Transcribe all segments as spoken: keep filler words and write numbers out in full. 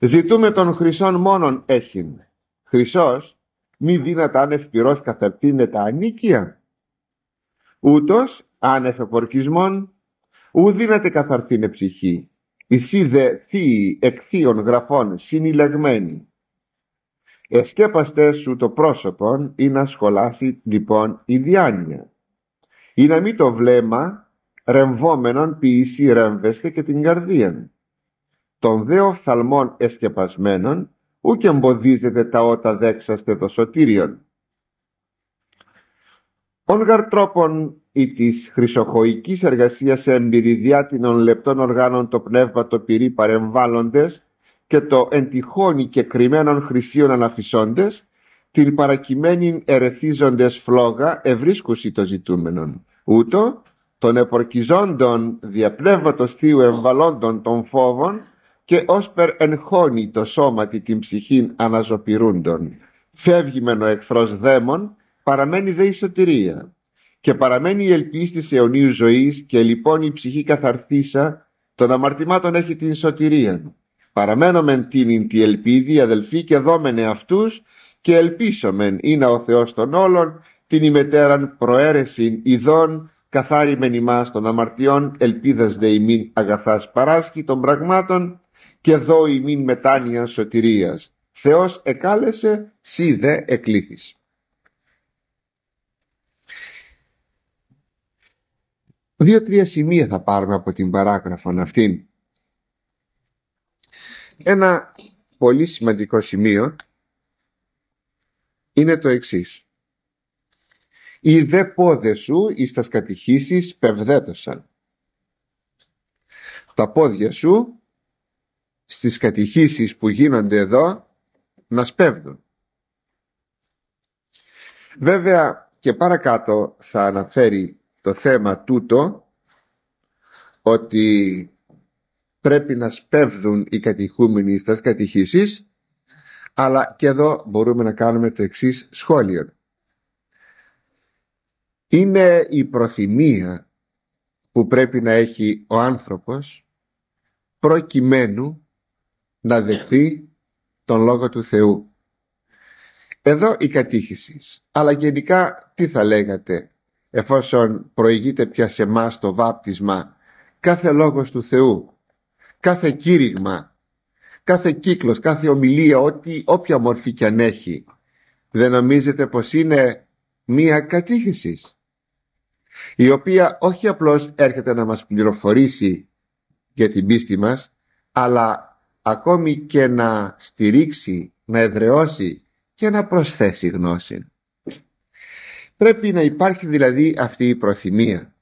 Ζητούμε τον χρυσόν μόνον έχειν. Χρυσός μη δύνατα άνευ πυρός καθαρθήνε τα ανίκια. Ούτως άνευ επορκισμόν ου δύναται καθαρθήνε ψυχή. Εσύ δε θείοι εκ θείων γραφών συνηλεγμένοι. Εσκέπαστε σου το πρόσωπον ή να σχολάσει λοιπόν η διάνοια. Ή να μην το βλέμμα ρεμβόμενον ποιησί ρέμβεστε και την καρδίαν. Των δε οφθαλμών εσκεπασμένων ούκ εμποδίζεται τα ότα δέξαστε το σωτήριον. Ον γαρ τρόπον ή της χρυσοχοϊκής εργασίας εμπειρηδιάτινων λεπτών οργάνων το πνεύμα το πυρί παρεμβάλλοντες και το εν τυχόνι και κρυμμένων χρυσίων αναφυσόντες, την παρακειμένην ερεθίζοντες φλόγα ευρίσκουσι το ζητούμενον. Ούτω των επορκιζόντων διαπνεύματος θείου εμβαλόντων των φόβων και όσπερ εγχώνει το σώματι την ψυχήν αναζωπηρούντων. Φεύγει μεν ο εχθρός δαίμον, παραμένει δε η σωτηρία. Και παραμένει η ελπίς της αιωνίου ζωής και λοιπόν η ψυχή καθαρθήσα των αμαρτημάτων έχει την σωτηρία. Παραμένομεν τίνην τη ελπίδη αδελφοί και δόμενε αυτούς και ελπίσομεν είναι ο Θεός των όλων την ημετέραν προαίρεσιν ειδών καθάριμεν ημάς των αμαρτιών ελπίδας δε ημίν αγαθάς παράσχη των πραγμάτων και δώ ημίν μετάνοιαν σωτηρίας. Θεός εκάλεσε, σύ δε εκλήθης. Δύο-τρία σημεία θα πάρουμε από την παράγραφον αυτήν. Ένα πολύ σημαντικό σημείο είναι το εξής. Οι δε πόδες σου εις τας κατηχήσεις πευδέτωσαν. Τα πόδια σου στις κατηχήσεις που γίνονται εδώ να σπέβδουν. Βέβαια και παρακάτω θα αναφέρει το θέμα τούτο ότι πρέπει να σπέβδουν οι κατηχούμενοι στις κατηχήσεις, αλλά και εδώ μπορούμε να κάνουμε το εξής σχόλιο. Είναι η προθυμία που πρέπει να έχει ο άνθρωπος προκειμένου να δεχθεί τον Λόγο του Θεού. Εδώ η κατήχηση, αλλά γενικά τι θα λέγατε εφόσον προηγείται πια σε εμάς το βάπτισμα, κάθε λόγος του Θεού, κάθε κήρυγμα, κάθε κύκλος, κάθε ομιλία, ό,τι, όποια μορφή κι αν έχει, δεν νομίζετε πως είναι μία κατήχηση η οποία όχι απλώς έρχεται να μας πληροφορήσει για την πίστη μας, αλλά ακόμη και να στηρίξει, να εδραιώσει και να προσθέσει γνώση. Πρέπει να υπάρχει δηλαδή αυτή η προθυμία.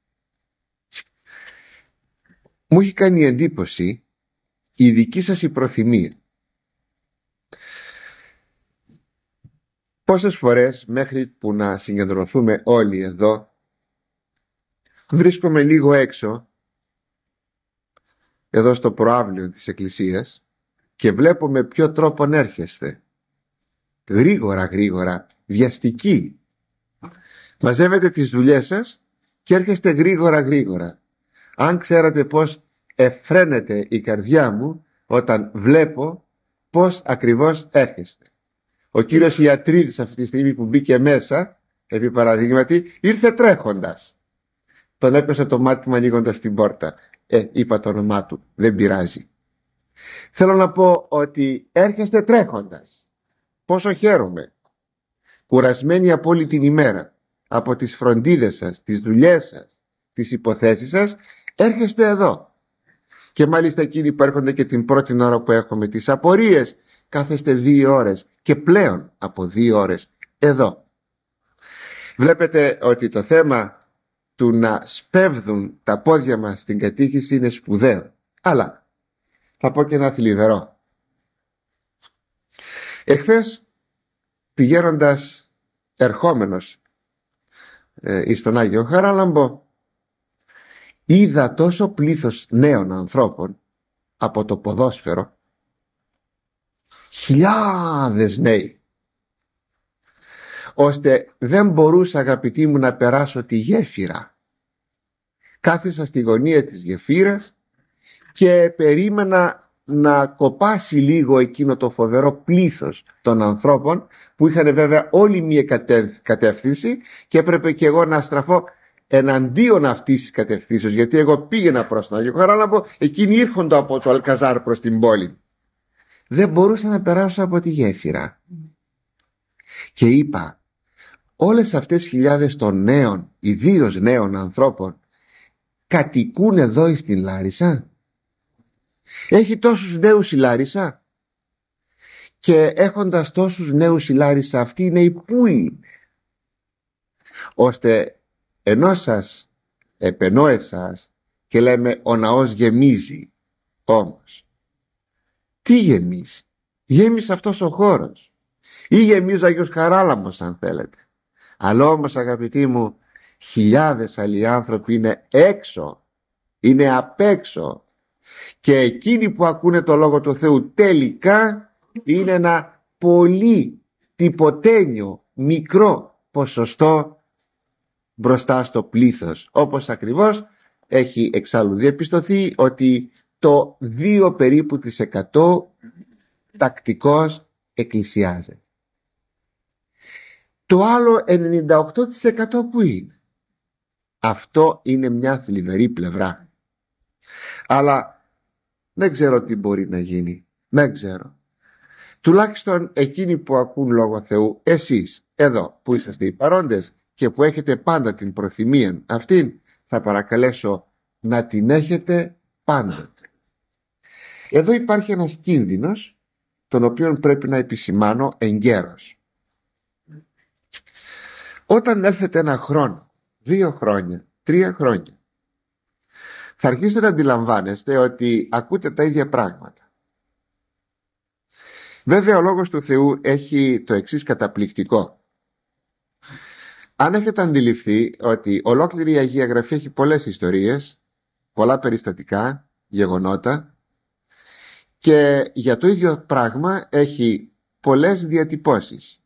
Μου έχει κάνει εντύπωση η δική σας η προθυμία. Πόσες φορές μέχρι που να συγκεντρωθούμε όλοι εδώ βρίσκομαι λίγο έξω εδώ στο προαύλιο της Εκκλησίας και βλέπω με ποιο τρόπο έρχεστε. Γρήγορα γρήγορα, βιαστικοί. Μαζεύετε τις δουλειές σας και έρχεστε γρήγορα γρήγορα. Αν ξέρατε πως εφραίνεται η καρδιά μου όταν βλέπω πως ακριβώς έρχεστε. Ο κύριος Ιατρίδης αυτή τη στιγμή που μπήκε μέσα, επί παραδείγματι, ήρθε τρέχοντας. Τον έπεσε το μάτι μου ανοίγοντας την πόρτα. Ε, είπα το όνομά του, δεν πειράζει. Θέλω να πω ότι έρχεστε τρέχοντας. Πόσο χαίρομαι. Κουρασμένοι από όλη την ημέρα, από τις φροντίδες σας, τις δουλειές σας, τις υποθέσεις σας, έρχεστε εδώ. Και μάλιστα εκείνοι που έρχονται και την πρώτη ώρα που έχουμε τις απορίες, κάθεστε δύο ώρες και πλέον από δύο ώρες εδώ. Βλέπετε ότι το θέμα του να σπέβδουν τα πόδια μας στην κατήχηση είναι σπουδαίο. Αλλά θα πω και ένα θλιβερό. Εχθές πηγαίνοντας ερχόμενος ε, εις τον Άγιο Χαράλαμπο, είδα τόσο πλήθος νέων ανθρώπων από το ποδόσφαιρο, χιλιάδες νέοι, ώστε δεν μπορούσα, αγαπητοί μου, να περάσω τη γέφυρα. Κάθισα στη γωνία της γεφύρας και περίμενα να κοπάσει λίγο εκείνο το φοβερό πλήθος των ανθρώπων που είχαν βέβαια όλη μία κατεύθυνση και έπρεπε και εγώ να στραφώ εναντίον αυτής της κατευθύνσεως, γιατί εγώ πήγαινα προς τον Άγιο Χαράλαμπο, εκείνοι ήρχονται από το Αλκαζάρ προς την πόλη. Δεν μπορούσα να περάσω από τη γέφυρα και είπα, όλες αυτές τις χιλιάδες των νέων, ιδίως νέων ανθρώπων, κατοικούν εδώ στην Λάρισα? Έχει τόσους νέους η Λάρισα? Και έχοντας τόσους νέους η Λάρισα, αυτοί οι νέοι πού είναι? Ώστε ενώ σας επενώ εσάς και λέμε ο ναός γεμίζει, όμως τι γεμίζει? Γέμισε αυτός ο χώρος ή γεμίζει ο Άγιος Χαράλαμπος, αν θέλετε. Αλλά όμως, αγαπητοί μου, χιλιάδες άλλοι άνθρωποι είναι έξω, είναι απ' έξω, και εκείνοι που ακούνε το Λόγο του Θεού τελικά είναι ένα πολύ τυποτένιο μικρό ποσοστό μπροστά στο πλήθος, όπως ακριβώς έχει εξάλλου διαπιστωθεί ότι το δύο περίπου της εκατό τακτικώς εκκλησιάζεται. Το άλλο ενενήντα οκτώ τοις εκατό που είναι? Αυτό είναι μια θλιβερή πλευρά. Αλλά δεν ξέρω τι μπορεί να γίνει. Δεν ξέρω. Τουλάχιστον εκείνοι που ακούν Λόγο Θεού, εσείς εδώ που είσαστε οι παρόντες και που έχετε πάντα την προθυμία αυτήν, θα παρακαλέσω να την έχετε πάντοτε. Εδώ υπάρχει ένας κίνδυνος, τον οποίο πρέπει να επισημάνω εγκαίρως. Όταν έλθετε ένα χρόνο, δύο χρόνια, τρία χρόνια, θα αρχίσετε να αντιλαμβάνεστε ότι ακούτε τα ίδια πράγματα. Βέβαια ο Λόγος του Θεού έχει το εξής καταπληκτικό. Αν έχετε αντιληφθεί ότι ολόκληρη η Αγία Γραφή έχει πολλές ιστορίες, πολλά περιστατικά, γεγονότα, και για το ίδιο πράγμα έχει πολλές διατυπώσεις.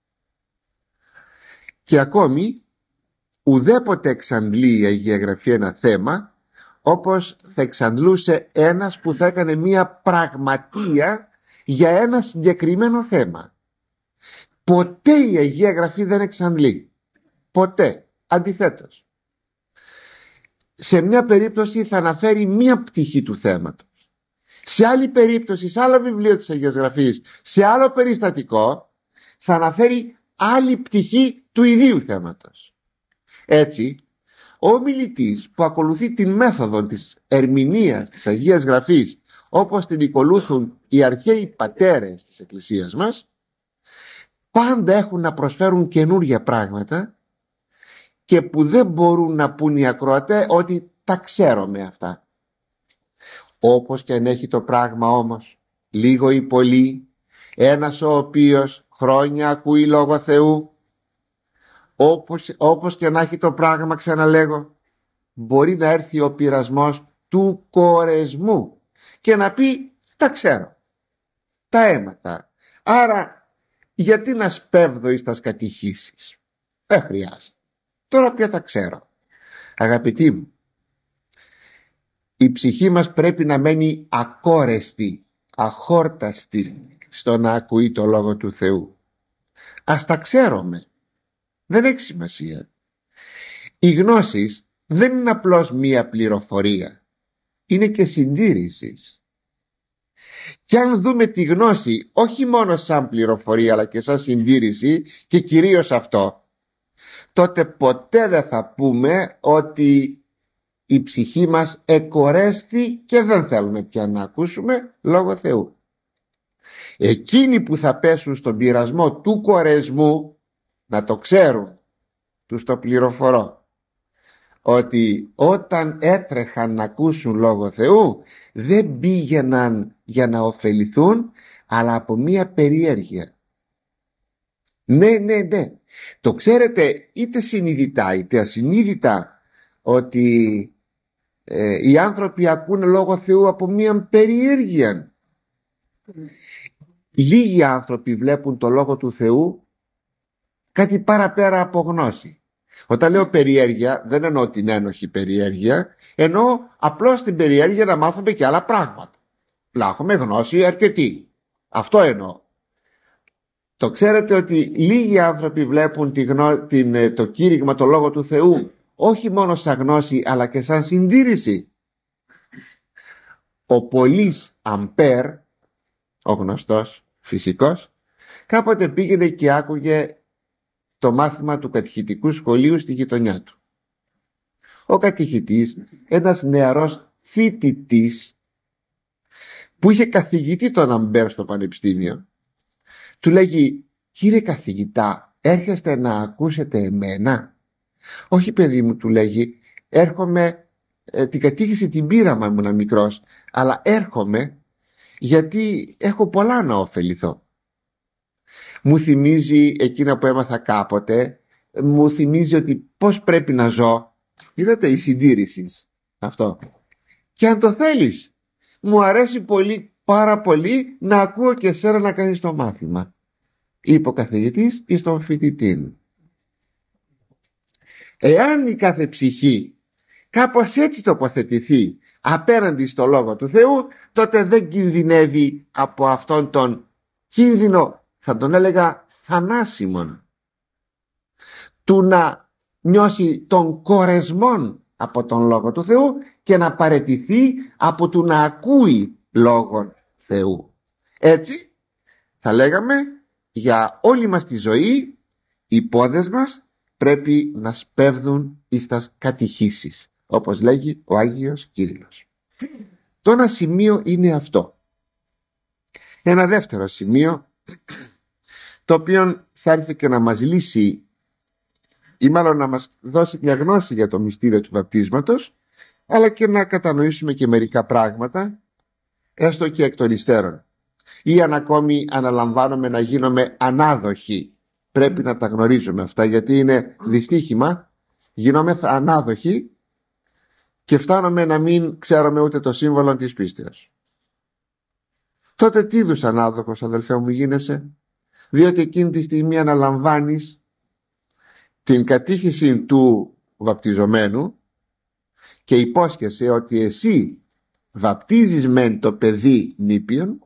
Και ακόμη ουδέποτε εξαντλεί η Αγία Γραφή ένα θέμα όπως θα εξαντλούσε ένας που θα έκανε μία πραγματεία για ένα συγκεκριμένο θέμα. Ποτέ η Αγία Γραφή δεν εξαντλεί. Ποτέ. Αντιθέτως. Σε μια περίπτωση θα αναφέρει μία πτυχή του θέματος. Σε άλλη περίπτωση, σε άλλο βιβλίο της Αγίας Γραφής, σε άλλο περιστατικό, θα αναφέρει άλλη πτυχή του ιδίου θέματος. Έτσι, ο ομιλητής που ακολουθεί την μέθοδο της ερμηνείας της Αγίας Γραφής, όπως την ακολούθουν οι αρχαίοι πατέρες της Εκκλησίας μας, πάντα έχουν να προσφέρουν καινούργια πράγματα και που δεν μπορούν να πούν οι ακροατές ότι τα ξέρουμε αυτά. Όπως και αν έχει το πράγμα όμως, λίγο ή πολύ, ένας ο οποίος χρόνια ακούει Λόγο Θεού, όπως, όπως και να έχει το πράγμα, ξαναλέγω, μπορεί να έρθει ο πειρασμός του κορεσμού και να πει τα ξέρω, τα έμαθα, άρα γιατί να σπέβδω εις τας κατηχήσεις? Δεν χρειάζεται, τώρα πια τα ξέρω. Αγαπητοί μου, η ψυχή μας πρέπει να μένει ακόρεστη, αχόρταστη στο να ακούει το Λόγο του Θεού. Ας τα ξέρουμε, δεν έχει σημασία. Οι γνώσεις δεν είναι απλώς μία πληροφορία, είναι και συντήρηση. Και αν δούμε τη γνώση όχι μόνο σαν πληροφορία αλλά και σαν συντήρηση, και κυρίως αυτό, τότε ποτέ δεν θα πούμε ότι η ψυχή μας εκορέστη και δεν θέλουμε πια να ακούσουμε Λόγο Θεού. Εκείνοι που θα πέσουν στον πειρασμό του κορεσμού, να το ξέρουν, τους το πληροφορώ, ότι όταν έτρεχαν να ακούσουν Λόγο Θεού δεν πήγαιναν για να ωφεληθούν, αλλά από μία περιέργεια. Ναι, ναι, ναι. Το ξέρετε είτε συνειδητά είτε ασυνείδητα ότι ε, οι άνθρωποι ακούνε Λόγο Θεού από μία περιέργεια. Λίγοι άνθρωποι βλέπουν το Λόγο του Θεού κάτι παραπέρα από γνώση. Όταν λέω περιέργεια δεν εννοώ την ένοχη περιέργεια, εννοώ απλώς την περιέργεια να μάθουμε και άλλα πράγματα. να έχουμε γνώση αρκετή. Αυτό εννοώ. Το ξέρετε ότι λίγοι άνθρωποι βλέπουν τη γνώ... την... το κήρυγμα, το Λόγο του Θεού, όχι μόνο σαν γνώση αλλά και σαν συντήρηση. Ο Πολύς Αμπέρ, ο γνωστός φυσικός, κάποτε πήγαινε και άκουγε το μάθημα του κατηχητικού σχολείου στη γειτονιά του. Ο κατηχητής, ένας νεαρός φοιτητής που είχε καθηγητή τον Αμπέρ στο πανεπιστήμιο, του λέγει: «Κύριε καθηγητά, έρχεστε να ακούσετε εμένα?» «Όχι παιδί μου», του λέγει, «έρχομαι, ε, την κατήχηση την πήρα μα ήμουν μικρός, αλλά έρχομαι γιατί έχω πολλά να ωφεληθώ. Μου θυμίζει εκείνα που έμαθα κάποτε, μου θυμίζει ότι πώς πρέπει να ζω». Είδατε, η συντήρηση αυτό. «Και αν το θέλεις, μου αρέσει πολύ, πάρα πολύ να ακούω και εσένα να κάνεις το μάθημα», είπε ο καθηγητής εις τον φοιτητή. Εάν η κάθε ψυχή κάπως έτσι τοποθετηθεί απέναντι στο Λόγο του Θεού, τότε δεν κινδυνεύει από αυτόν τον κίνδυνο, θα τον έλεγα θανάσιμον, του να νιώσει τον κορεσμόν από τον Λόγο του Θεού και να παραιτηθεί από του να ακούει Λόγον Θεού. Έτσι θα λέγαμε, για όλη μας τη ζωή οι πόδες μας πρέπει να σπέβδουν εις τας κατηχήσεις, όπως λέγει ο Άγιος Κύριλλος. Το ένα σημείο είναι αυτό. Ένα δεύτερο σημείο, το οποίο θα έρθει και να μας λύσει ή μάλλον να μας δώσει μια γνώση για το μυστήριο του βαπτίσματος, αλλά και να κατανοήσουμε και μερικά πράγματα, έστω και εκ των υστέρων, ή αν ακόμη αναλαμβάνουμε να γίνομαι ανάδοχοι. Πρέπει να τα γνωρίζουμε αυτά, γιατί είναι δυστύχημα, γινόμεθα ανάδοχοι και φτάνουμε να μην ξέρουμε ούτε το σύμβολο της πίστεως. Τότε τι είδους ανάδοχος, αδελφέ μου, γίνεσαι? Διότι εκείνη τη στιγμή αναλαμβάνεις την κατήχηση του βαπτιζομένου και υπόσχεσαι ότι εσύ βαπτίζεις μεν το παιδί νήπιον,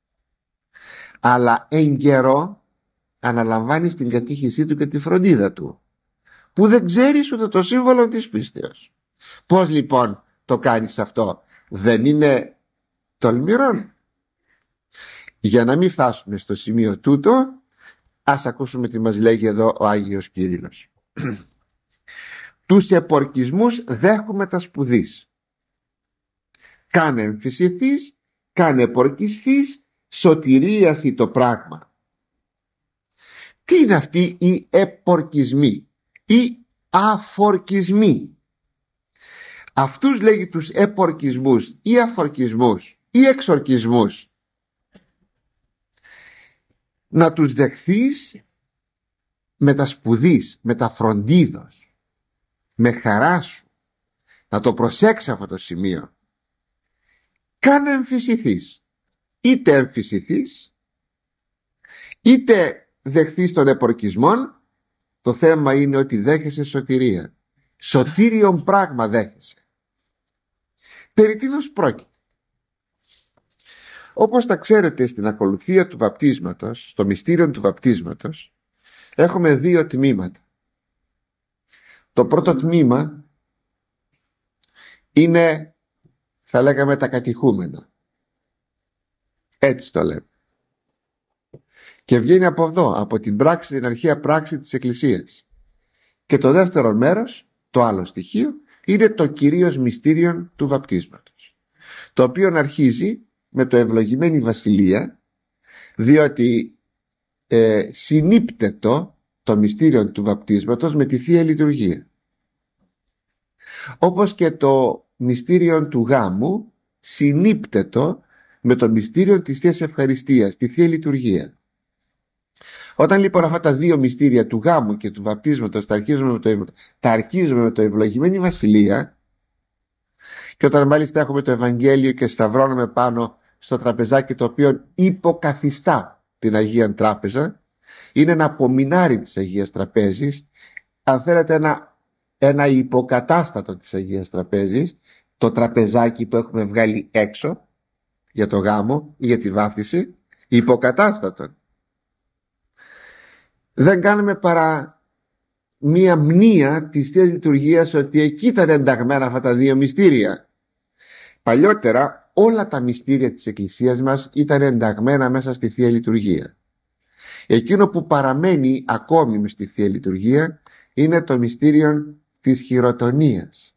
αλλά εν καιρό αναλαμβάνεις την κατήχησή του και τη φροντίδα του, που δεν ξέρεις ούτε το σύμβολο της πίστεως. Πώς λοιπόν το κάνεις αυτό? Δεν είναι τολμηρόν? Για να μην φτάσουμε στο σημείο τούτο, ας ακούσουμε τι μας λέγει εδώ ο Άγιος Κύριλλος. «Τους επορκισμούς δέχομαι τα σπουδής. Κάνε εμφυσιθείς, κάνε επορκισθείς, σωτηρίαση το πράγμα». Τι είναι αυτοί οι επορκισμοί ή αφορκισμοί? Αυτούς λέγει τους επορκισμούς ή αφορκισμούς ή εξορκισμούς. Να τους δεχθείς με τα σπουδής, με τα φροντίδος, με χαρά σου. Να το προσέξεις αυτό το σημείο. Κάνε εμφυσιθείς. Είτε εμφυσιθείς, είτε δεχθείς των επορκισμών, το θέμα είναι ότι δέχεσαι σωτηρία. Σωτήριον πράγμα δέχεσαι. Περί τίνος πρόκειται? Όπως τα ξέρετε, στην ακολουθία του βαπτίσματος, στο μυστήριο του βαπτίσματος, έχουμε δύο τμήματα. Το πρώτο τμήμα είναι, θα λέγαμε, τα κατηχούμενα. Έτσι το λέμε. Και βγαίνει από εδώ, από την πράξη, την αρχαία πράξη της Εκκλησίας. Και το δεύτερο μέρος, το άλλο στοιχείο, είναι το κυρίως μυστήριο του βαπτίσματος, το οποίο αρχίζει με το ευλογημένη βασιλεία, διότι ε, συνύπτετο το μυστήριο του βαπτίσματος με τη Θεία Λειτουργία. Όπως και το μυστήριο του γάμου συνύπτετο με το μυστήριο της Θείας Ευχαριστίας, τη Θεία Λειτουργία. Όταν λοιπόν αυτά τα δύο μυστήρια του γάμου και του βαπτίσματος τα αρχίζουμε με το, ευ... τα αρχίζουμε με το ευλογημένη βασιλεία, και όταν μάλιστα έχουμε το Ευαγγέλιο και σταυρώνουμε πάνω στο τραπεζάκι το οποίο υποκαθιστά την Αγία Τράπεζα, είναι ένα απομεινάρι της Αγίας Τραπέζης, αν θέλετε ένα, ένα υποκατάστατο της Αγίας Τραπέζης, το τραπεζάκι που έχουμε βγάλει έξω, για το γάμο ή για τη βάφτιση, υποκατάστατον. Δεν κάνουμε παρά μία μνήα της Θείας Λειτουργίας ότι εκεί ήταν ενταγμένα αυτά τα δύο μυστήρια. Παλιότερα όλα τα μυστήρια της Εκκλησίας μας ήταν ενταγμένα μέσα στη Θεία Λειτουργία. Εκείνο που παραμένει ακόμη στη Θεία Λειτουργία είναι το μυστήριο της χειροτονίας.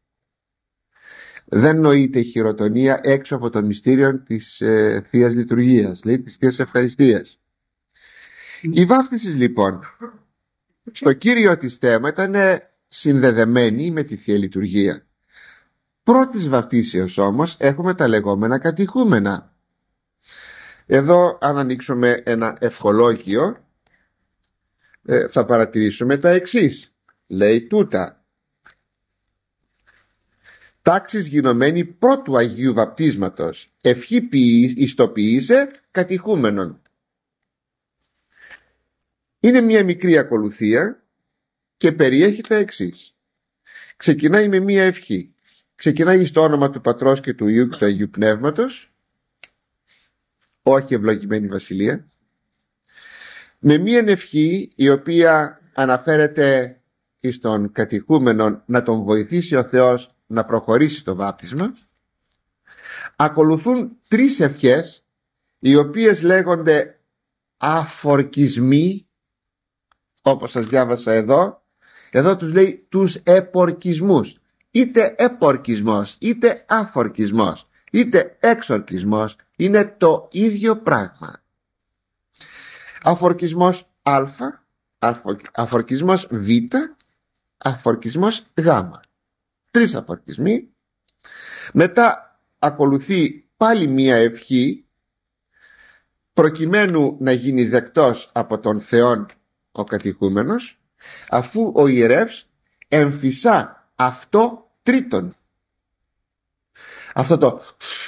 Δεν νοείται η χειροτονία έξω από το μυστήριο της ε, Θείας Λειτουργίας, λέει της Θείας Ευχαριστίας. Η βάφτιση λοιπόν στο κύριο της θέμα ήταν συνδεδεμένη με τη Θεία Λειτουργία. Πρώτης βαφτίσεως όμως έχουμε τα λεγόμενα κατηχούμενα. Εδώ αν ανοίξουμε ένα ευχολόγιο ε, θα παρατηρήσουμε τα εξής. Λέει τούτα: τάξεις γινωμένη πρώτου Αγίου Βαπτίσματος, ευχή ιστοποιήσε κατηχούμενον. Είναι μια μικρή ακολουθία και περιέχει τα εξής. Ξεκινάει με μια ευχή. Ξεκινάει στο όνομα του Πατρός και του Υιού και του Αγίου Πνεύματος, όχι ευλογημένη Βασιλεία, με μια ευχή η οποία αναφέρεται στον κατηχούμενο να τον βοηθήσει ο Θεός να προχωρήσει στο βάπτισμα. Ακολουθούν τρεις ευχές οι οποίες λέγονται αφορκισμοί, όπως σας διάβασα εδώ. Εδώ τους λέει τους επορκισμούς, είτε επορκισμός είτε αφορκισμός είτε εξορκισμός είναι το ίδιο πράγμα. Αφορκισμός α, αφορκισμός β, αφορκισμός γ. Τρεις αφορκισμοί. Μετά ακολουθεί πάλι μία ευχή προκειμένου να γίνει δεκτός από τον Θεόν ο κατηχούμενος, αφού ο ιερεύς εμφυσά αυτό τρίτον. Αυτό το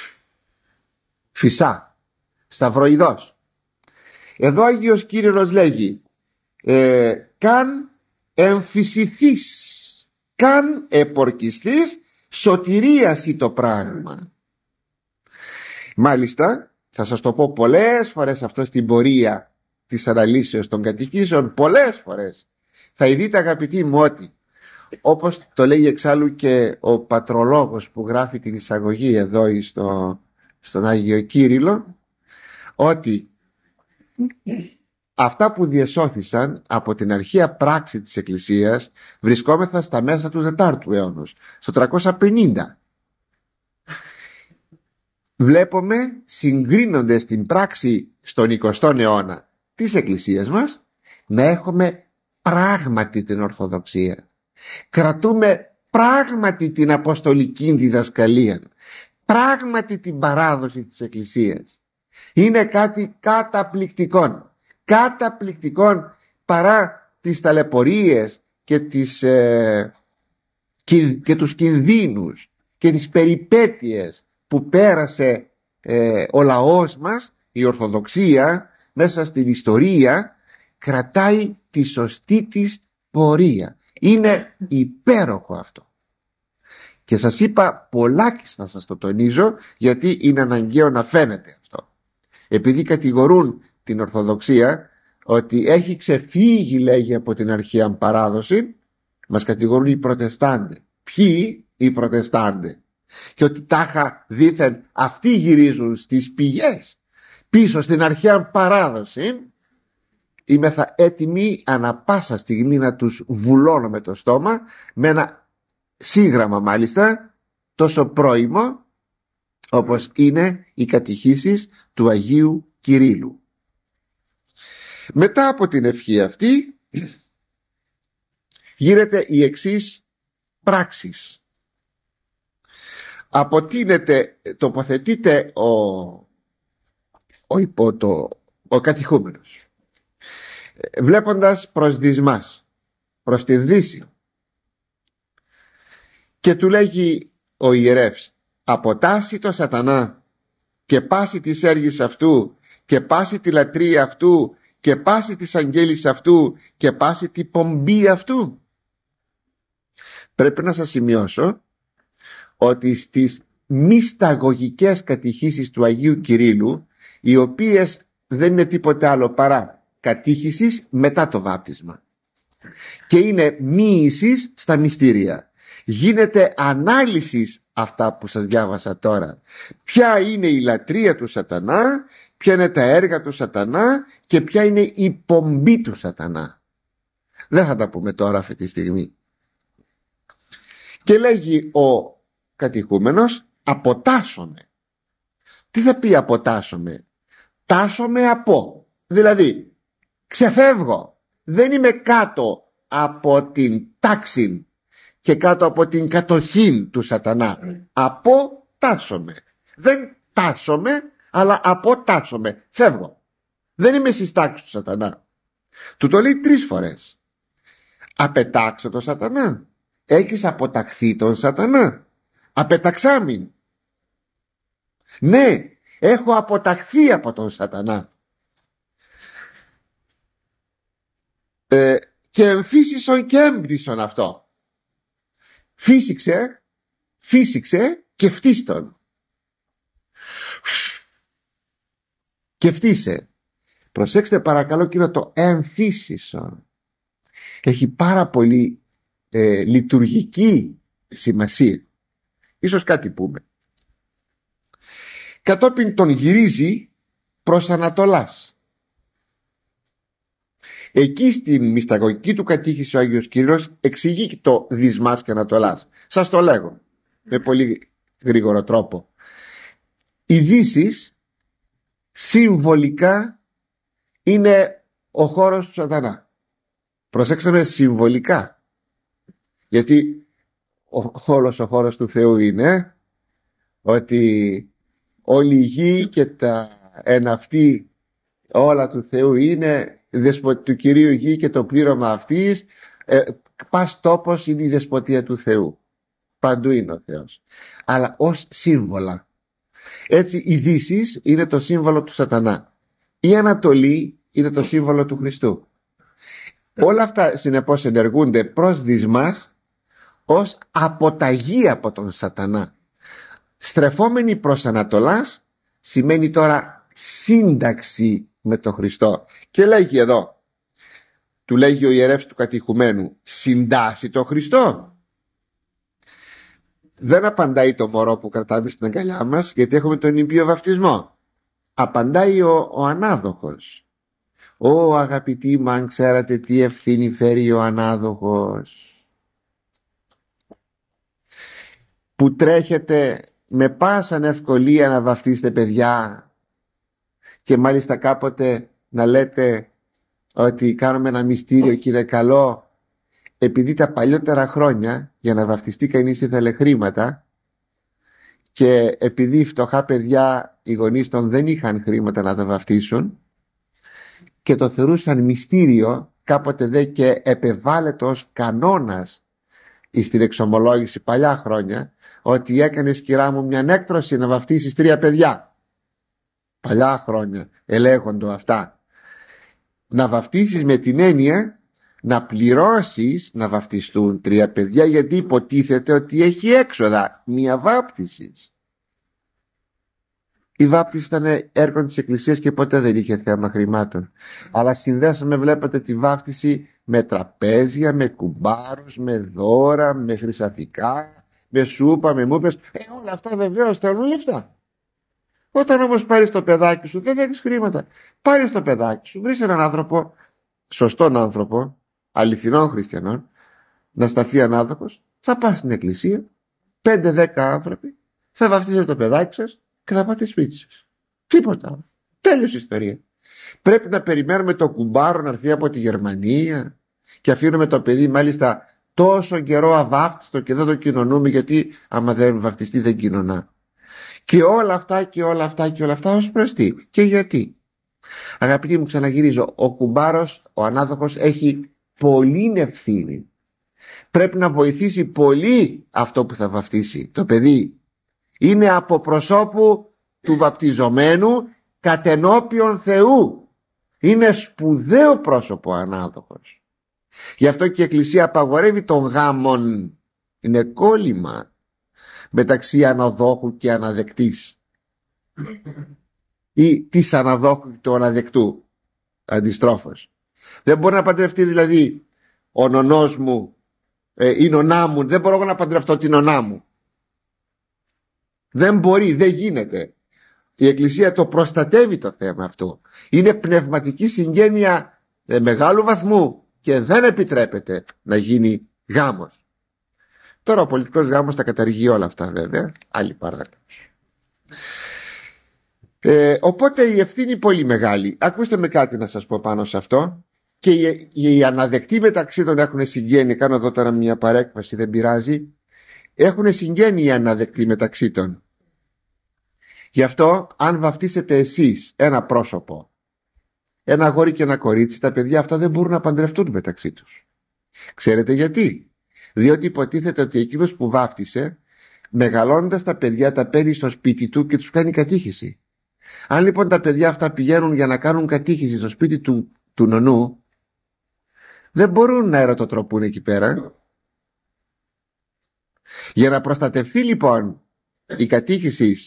φυσά σταυροειδός. Εδώ ο Άγιος Κύριλλος λέγει ε, καν εμφυσιθείς, καν επορκιστείς, σωτηρίαση το πράγμα. Μάλιστα θα σας το πω πολλές φορές αυτό στην πορεία της αναλύσεως των κατοικήσεων, πολλές φορές θα ειδείτε αγαπητοί μου ότι, όπως το λέει εξάλλου και ο πατρολόγος που γράφει την εισαγωγή εδώ στο, στον Άγιο Κύριλλο, ότι αυτά που διεσώθησαν από την αρχαία πράξη της Εκκλησίας βρισκόμεθα στα μέσα του τετάρτου αιώνος, στο τριακόσια πενήντα. Βλέπουμε, συγκρίνοντας την πράξη στον εικοστό αιώνα της Εκκλησίας μας, να έχουμε πράγματι την Ορθοδοξία. Κρατούμε πράγματι την Αποστολική διδασκαλία, πράγματι την παράδοση της Εκκλησίας. Είναι κάτι καταπληκτικό, καταπληκτικό παρά τις ταλαιπωρίες και, τις, ε, και, και τους κινδύνους και τις περιπέτειες που πέρασε ε, ο λαός μας, η Ορθοδοξία μέσα στην ιστορία κρατάει τη σωστή της πορεία. Είναι υπέροχο αυτό. Και σας είπα πολλάκις να σας το τονίζω, γιατί είναι αναγκαίο να φαίνεται αυτό. Επειδή κατηγορούν την Ορθοδοξία ότι έχει ξεφύγει, λέγει, από την αρχαία παράδοση, μας κατηγορούν οι Προτεστάντε. Ποιοι? Οι Προτεστάντε. Και ότι τάχα δήθεν αυτοί γυρίζουν στις πηγές, πίσω στην αρχαία παράδοση. Είμεθα έτοιμοι ανα πάσα στιγμή να τους βουλώνω με το στόμα, με ένα σύγγραμμα μάλιστα τόσο πρόημο όπως είναι οι κατηχήσεις του Αγίου Κυρίλλου. Μετά από την ευχή αυτή γίνεται η εξής πράξης. Αποτείνεται, τοποθετείται ο, ο, υπό το, ο κατηχούμενος, βλέποντας προς δυσμάς, προς την δύση, και του λέγει ο ιερεύς, αποτάσσει το σατανά και πάσει της έργης αυτού και πάσει τη λατρεία αυτού και πάσει της αγγέλης αυτού και πάσει τη πομπή αυτού. Πρέπει να σας σημειώσω ότι στις μυσταγωγικές κατηχήσεις του Αγίου Κυρίλλου, οι οποίες δεν είναι τίποτε άλλο παρά κατήχησης μετά το βάπτισμα, και είναι μοίησης στα μυστήρια. Γίνεται ανάλυση αυτά που σας διάβασα τώρα. Ποια είναι η λατρεία του σατανά, ποια είναι τα έργα του σατανά και ποια είναι η πομπή του σατανά. Δεν θα τα πούμε τώρα αυτή τη στιγμή. Και λέγει ο κατηχούμενος, αποτάσσομαι. Τι θα πει αποτάσσομαι? Τάσσομαι από, δηλαδή ξεφεύγω, δεν είμαι κάτω από την τάξη και κάτω από την κατοχή του σατανά. Αποτάσσομαι. Δεν τάσσομαι, αλλά αποτάσσομαι. Φεύγω. Δεν είμαι στις τάξεις του σατανά. Του το λέει τρεις φορές. Απετάξω τον σατανά. Έχεις αποταχθεί τον σατανά? Απεταξάμιν. Ναι, έχω αποταχθεί από τον σατανά. Ε, και εμφύσισον και έμπτυσον αυτό. Φύσηξε, φύσηξε και φτύστον. Και φτύσε. Προσέξτε παρακαλώ κύριο το εμφύσισον. Έχει πάρα πολύ ε, λειτουργική σημασία. Ίσως κάτι πούμε. Κατόπιν τον γυρίζει προς Ανατολάς. Εκεί στην μυσταγωγική του κατήχηση ο Άγιος Κύριος εξηγεί το δυσμάς και Ανατολάς. Σας το λέγω με πολύ γρήγορο τρόπο. Οι Δύσεις συμβολικά είναι ο χώρος του σατανά. Προσέξτε με, συμβολικά. Γιατί ο, όλος ο χώρος του Θεού είναι ότι όλη η γη και τα εναυτή όλα του Θεού είναι του Κυρίου γη και το πλήρωμα αυτής. ε, πας τόπος είναι η δεσποτεία του Θεού. Παντού είναι ο Θεός, αλλά ως σύμβολα. Έτσι η Δύσης είναι το σύμβολο του σατανά, η Ανατολή είναι το σύμβολο του Χριστού. Όλα αυτά συνεπώς ενεργούνται προς δυσμάς, ως αποταγή από τον σατανά. Στρεφόμενοι προς Ανατολάς σημαίνει τώρα σύνταξη με τον Χριστό. Και λέγει εδώ, του λέγει ο ιερεύς του κατηχουμένου, συντάσσει τον Χριστό. Δεν απαντάει το μωρό που κρατάμε στην αγκαλιά μας, γιατί έχουμε τον ιμπίο βαφτισμό. Απαντάει ο, ο ανάδοχος. Ω αγαπητοί μου, αν ξέρατε τι ευθύνη φέρει ο ανάδοχος, που τρέχετε με πάσαν ευκολία να βαφτίσετε παιδιά, και μάλιστα κάποτε να λέτε ότι κάνουμε ένα μυστήριο και είναι καλό, επειδή τα παλιότερα χρόνια για να βαφτιστεί κανείς ήθελε χρήματα, και επειδή οι φτωχά παιδιά οι γονείς των δεν είχαν χρήματα να τα βαφτίσουν και το θεωρούσαν μυστήριο, κάποτε δε και επεβάλλεται ως κανόνας στην εξομολόγηση παλιά χρόνια, ότι έκανες κυρά μου μια έκτρωση να βαφτίσεις τρία παιδιά. Παλιά χρόνια ελέγχοντο αυτά. Να βαφτίσεις με την έννοια να πληρώσεις να βαφτιστούν τρία παιδιά, γιατί υποτίθεται ότι έχει έξοδα μια βάπτιση. Η βάπτιση ήταν έργο της Εκκλησίας και ποτέ δεν είχε θέμα χρημάτων, αλλά συνδέσαμε, βλέπετε, τη βάφτιση με τραπέζια, με κουμπάρους, με δώρα, με χρυσαφικά, με σούπα, με μούπες. Ε, όλα αυτά βεβαίως θέλουν λεφτά. Όταν όμως πάρεις το παιδάκι σου, δεν έχεις χρήματα. Πάρεις το παιδάκι σου, βρεις έναν άνθρωπο, σωστόν άνθρωπο, αληθινών χριστιανών, να σταθεί ανάδοχος, θα πας στην εκκλησία, πέντε δέκα άνθρωποι, θα βαφτίσετε το παιδάκι σας και θα πάτε σπίτι σας. Τίποτα άλλο. Τέλειος ιστορία. Πρέπει να περιμένουμε το κουμπάρο να έρθει από τη Γερμανία και αφήνουμε το παιδί μάλιστα τόσο καιρό αβάφτιστο και δεν το κοινωνούμε, γιατί άμα δεν βαφτιστεί δεν κοινωνά. Και όλα αυτά και όλα αυτά και όλα αυτά ως προς τι και γιατί. Αγαπητοί μου, ξαναγυρίζω, ο κουμπάρος, ο ανάδοχος, έχει πολύ ευθύνη. Πρέπει να βοηθήσει πολύ αυτό που θα βαφτίσει το παιδί. Είναι από προσώπου του βαπτιζομένου κατενώπιον Θεού. Είναι σπουδαίο πρόσωπο ο ανάδοχος. Γι' αυτό και η Εκκλησία απαγορεύει τον γάμον. Είναι κόλλημα. μεταξύ αναδόχου και αναδεκτής, ή της αναδόχου και του αναδεκτού, αντιστρόφως. Δεν μπορεί να παντρευτεί δηλαδή ο νονός μου, ε, η νονά μου, δεν μπορώ να παντρευτώ την νονά μου. Δεν μπορεί, δεν γίνεται. Η Εκκλησία το προστατεύει το θέμα αυτό. Είναι πνευματική συγγένεια ε, μεγάλου βαθμού και δεν επιτρέπεται να γίνει γάμος. Τώρα ο πολιτικός γάμος τα καταργεί όλα αυτά, βέβαια, άλλη παράδοση. Ε, οπότε η ευθύνη πολύ μεγάλη. Ακούστε με κάτι να σας πω πάνω σε αυτό. Και οι, οι αναδεκτοί μεταξύ των έχουν συγγένεια. Κάνω εδώ τώρα μια παρέκβαση, δεν πειράζει. Έχουν συγγένεια οι αναδεκτοί μεταξύ των. Γι' αυτό αν βαφτίσετε εσείς ένα πρόσωπο, ένα αγόρι και ένα κορίτσι, τα παιδιά αυτά δεν μπορούν να παντρευτούν μεταξύ τους. Ξέρετε γιατί? Διότι υποτίθεται ότι εκείνος που βάφτισε, μεγαλώντας τα παιδιά, τα παίρνει στο σπίτι του και τους κάνει κατήχηση. Αν λοιπόν τα παιδιά αυτά πηγαίνουν για να κάνουν κατήχηση στο σπίτι του, του νονού, δεν μπορούν να ερωτοτροπούν εκεί πέρα. Για να προστατευτεί λοιπόν η κατήχηση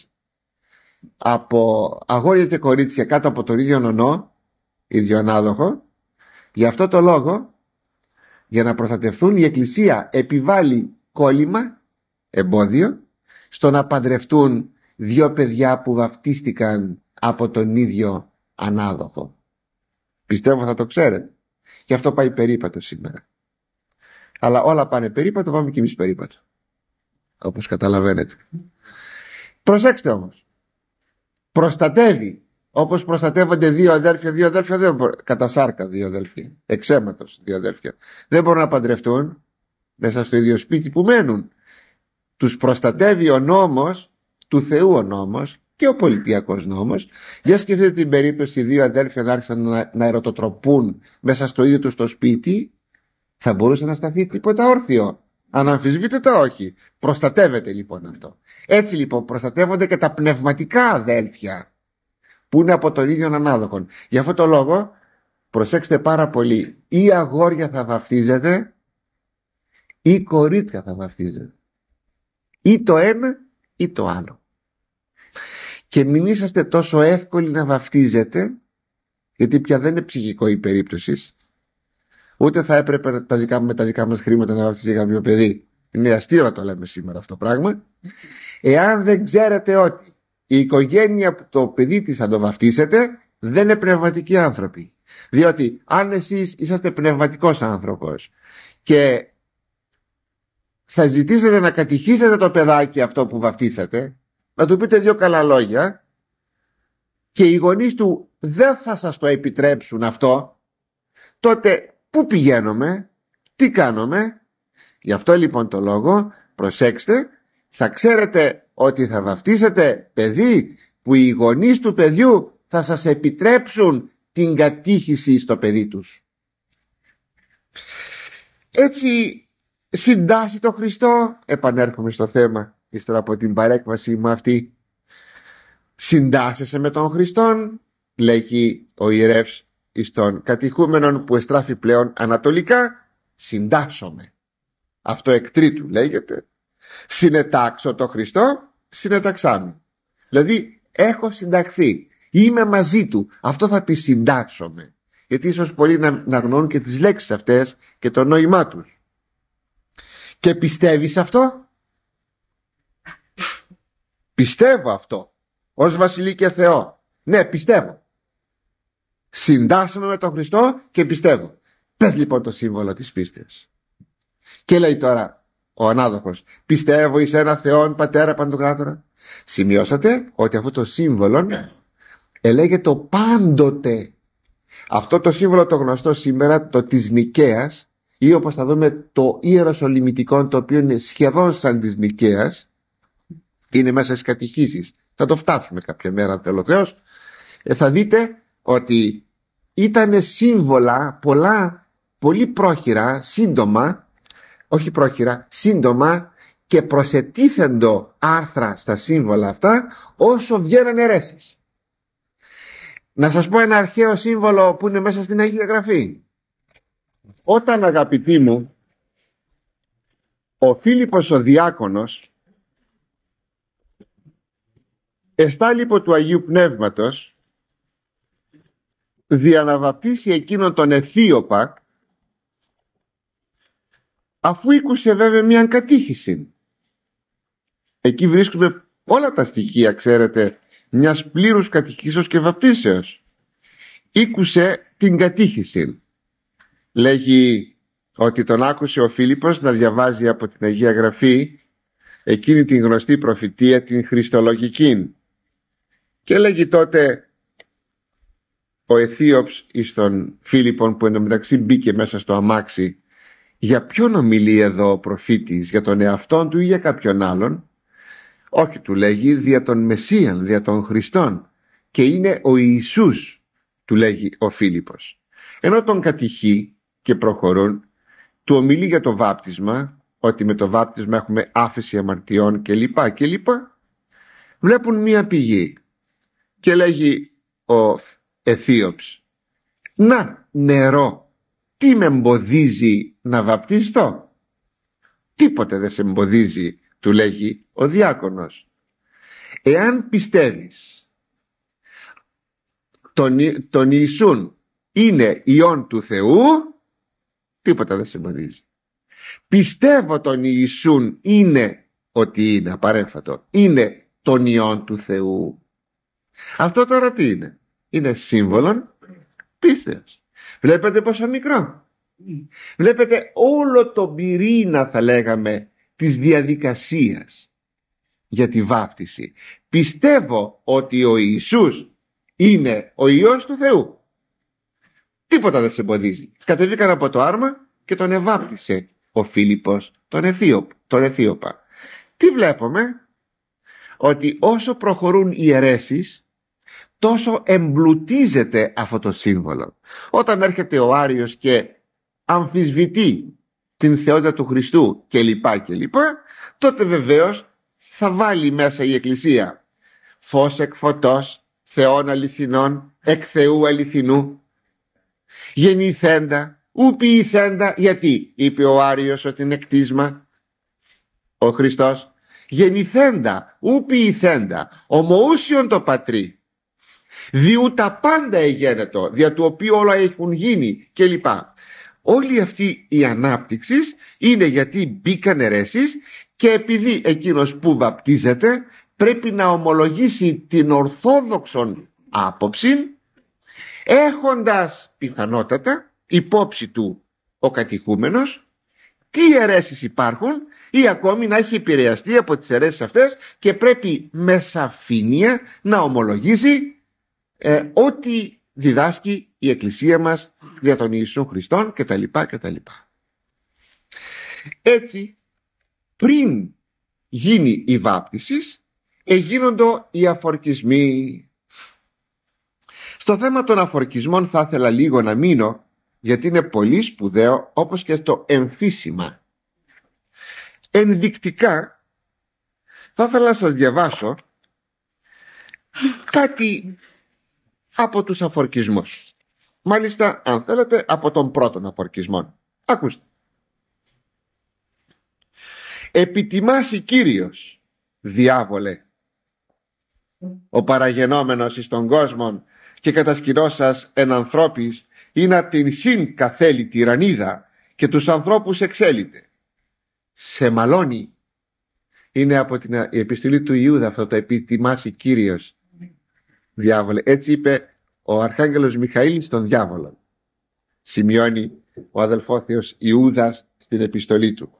από αγόρια και κορίτσια κάτω από τον ίδιο νονό, ίδιο ανάδοχο, γι' αυτό το λόγο, για να προστατευτούν, η Εκκλησία επιβάλλει κόλλημα, εμπόδιο, στο να παντρευτούν δύο παιδιά που βαφτίστηκαν από τον ίδιο ανάδοχο. Πιστεύω θα το ξέρετε. Και αυτό πάει περίπατο σήμερα. Αλλά όλα πάνε περίπατο, πάμε και εμείς περίπατο, όπως καταλαβαίνετε. Προσέξτε όμως, προστατεύει, όπως προστατεύονται δύο αδέρφια, δύο αδέρφια δεν μπορούν, κατά σάρκα δύο αδέρφια, εξαίματος δύο αδέρφια, δεν μπορούν να παντρευτούν μέσα στο ίδιο σπίτι που μένουν. Τους προστατεύει ο νόμος του Θεού, ο νόμος και ο πολιτιακός νόμος. Για σκεφτείτε την περίπτωση δύο αδέρφια να άρχισαν να, να ερωτοτροπούν μέσα στο ίδιο τους το σπίτι, θα μπορούσε να σταθεί τίποτα όρθιο? Αναμφισβήτητα όχι. Προστατεύεται λοιπόν αυτό. Έτσι λοιπόν προστατεύονται και τα πνευματικά αδέλφια που είναι από τον ίδιο ανάδοχο. Γι' αυτό το λόγο προσέξτε πάρα πολύ, ή αγόρια θα βαφτίζετε ή κορίτσια θα βαφτίζετε, ή το ένα ή το άλλο. Και μην είσαστε τόσο εύκολοι να βαφτίζετε, γιατί πια δεν είναι ψυχικό η περίπτωση. Ούτε θα έπρεπε τα δικά, με τα δικά μας χρήματα να βαφτίζει κάποιο παιδί. Είναι αστείο να το λέμε σήμερα αυτό το πράγμα. Εάν δεν ξέρετε ότι η οικογένεια που το παιδί της θα το βαφτίσετε δεν είναι πνευματικοί άνθρωποι. Διότι αν εσείς είσαστε πνευματικός άνθρωπος και θα ζητήσετε να κατηχήσετε το παιδάκι αυτό που βαφτίσατε, να του πείτε δύο καλά λόγια, και οι γονείς του δεν θα σας το επιτρέψουν αυτό, τότε πού πηγαίνουμε, τι κάνουμε? Γι' αυτό λοιπόν το λόγο, προσέξτε, θα ξέρετε ότι θα βαφτίσετε παιδί που οι γονείς του παιδιού θα σας επιτρέψουν την κατήχηση στο παιδί τους. Έτσι συντάσσει το Χριστό, επανέρχομαι στο θέμα ύστερα από την παρέκβαση μου αυτή, συντάσσεσαι με τον Χριστόν, λέγει ο ιερεύς εις τον κατηχούμενον που εστράφει πλέον ανατολικά, συντάσσομαι. Αυτό εκ τρίτου λέγεται. Συνετάξω το Χριστό, συνεταξάμαι. Δηλαδή έχω συνταχθεί, είμαι μαζί του. Αυτό θα πει συντάξομαι. Γιατί ίσως πολλοί να, να γνωρούν και τις λέξεις αυτές και το νόημά τους. Και πιστεύεις αυτό? Πιστεύω αυτό ως Βασιλεί και Θεό. Ναι, πιστεύω. Συντάσσομαι με τον Χριστό και πιστεύω. Πες λοιπόν το σύμβολο της πίστης. Και λέει τώρα ο ανάδοχος, πιστεύω εις ένα Θεόν Πατέρα Παντοκράτορα. Σημειώσατε ότι αυτό το σύμβολο ελέγεται το πάντοτε. Αυτό το σύμβολο το γνωστό σήμερα, το της Νικαίας, ή όπως θα δούμε το Ιεροσολυμητικό, το οποίο είναι σχεδόν σαν της Νικαίας, είναι μέσα στις κατηχήσεις. Θα το φτάσουμε κάποια μέρα αν θέλει ο Θεός. Ε, θα δείτε ότι ήταν σύμβολα πολλά, πολύ πρόχειρα, σύντομα, όχι πρόχειρα, σύντομα, και προσετίθεντο άρθρα στα σύμβολα αυτά όσο βγαίνανε αιρέσεις. Να σας πω ένα αρχαίο σύμβολο που είναι μέσα στην Αγία Γραφή. Όταν, αγαπητοί μου, ο Φίλιππος ο διάκονος εστάλειπο του Αγίου Πνεύματος διαναβαπτίσει εκείνον τον Αιθίωπα, αφού ήκουσε βέβαια μιαν κατήχηση. Εκεί βρίσκουμε όλα τα στοιχεία, ξέρετε, μιας πλήρους κατηχήσεως και βαπτίσεως. Ήκουσε την κατήχηση. Λέγει ότι τον άκουσε ο Φίλιππος να διαβάζει από την Αγία Γραφή εκείνη την γνωστή προφητεία, την χριστολογική, και λέγει τότε ο Αιθίωπς εις τον Φίλιππον, που εντωμεταξύ μπήκε μέσα στο αμάξι, για ποιον ομιλεί εδώ ο προφήτης, για τον εαυτόν του ή για κάποιον άλλον? Όχι, του λέγει, δια τον Μεσσίαν, δια τον Χριστόν, και είναι ο Ιησούς, του λέγει ο Φίλιππος. Ενώ τον κατηχεί και προχωρούν, του ομιλεί για το βάπτισμα, ότι με το βάπτισμα έχουμε άφεση αμαρτιών κλπ. κλπ. Βλέπουν μία πηγή και λέγει ο Αιθίωπς, να, νερό, τι με εμποδίζει να βαπτιστώ? Τίποτε δεν σε εμποδίζει, του λέγει ο διάκονος. Εάν πιστεύεις τον, τον Ιησούν είναι Υιόν του Θεού, τίποτα δεν σε εμποδίζει. Πιστεύω τον Ιησούν είναι ότι είναι απαρέμφατο, είναι τον Υιόν του Θεού. Αυτό τώρα τι είναι? Είναι σύμβολον πίστεως. Βλέπετε πόσο μικρό. Βλέπετε όλο το πυρήνα, θα λέγαμε, της διαδικασίας για τη βάπτιση. Πιστεύω ότι ο Ιησούς είναι ο Υιός του Θεού. Τίποτα δεν σε εμποδίζει. Κατεβήκαν από το άρμα και τον εβάπτισε ο Φίλιππος τον Αιθίωπ, τον Αιθίωπα. Τι βλέπουμε? Ότι όσο προχωρούν οι αιρέσεις, τόσο εμπλουτίζεται αυτό το σύμβολο. Όταν έρχεται ο Άριος και αμφισβητεί την θεότητα του Χριστού κλπ κλπ, τότε βεβαίως θα βάλει μέσα η Εκκλησία φως εκ φωτός, Θεόν αληθινών, εκ Θεού αληθινού, γεννηθέντα ου ποιηθέντα. Γιατί είπε ο Άριος ότι είναι κτίσμα ο Χριστός? Γεννηθέντα ου ποιηθέντα, ομοούσιον το πατρί, διού τα πάντα εγένετο, δια του οποίου όλα έχουν γίνει κλπ. Όλη αυτή η ανάπτυξη είναι γιατί μπήκαν αιρέσεις, και επειδή εκείνος που βαπτίζεται πρέπει να ομολογήσει την ορθόδοξον άποψη, έχοντας πιθανότατα υπόψη του ο κατηχούμενος τι αιρέσεις υπάρχουν, ή ακόμη να έχει επηρεαστεί από τις αιρέσεις αυτές και πρέπει με σαφήνεια να ομολογήσει ε, ό,τι διδάσκει η Εκκλησία μας δια τον Ιησού Χριστόν κτλ. κτλ. Έτσι, πριν γίνει η βάπτιση, εγίνονται οι αφορκισμοί. Στο θέμα των αφορκισμών θα ήθελα λίγο να μείνω, γιατί είναι πολύ σπουδαίο, όπως και το εμφύσιμα. Ενδεικτικά θα ήθελα να σας διαβάσω κάτι από τους αφορκισμούς. Μάλιστα, αν θέλετε, από τον πρώτον αφορκισμό. Ακούστε. Επιτιμάσει Κύριος, διάβολε, ο παραγενόμενος εις τον κόσμο και κατασκηνώσας εν ανθρώπης, είναι την συν καθέλη τυραννίδα και τους ανθρώπους εξέλιτε. Σε μαλώνει. Είναι από την η επιστολή του Ιούδα αυτό το επιτιμάσει Κύριος, διάβολε. Έτσι είπε ο Αρχάγγελος Μιχαήλ στον διάβολο. Σημειώνει ο αδελφόθεος Ιούδας στην επιστολή του.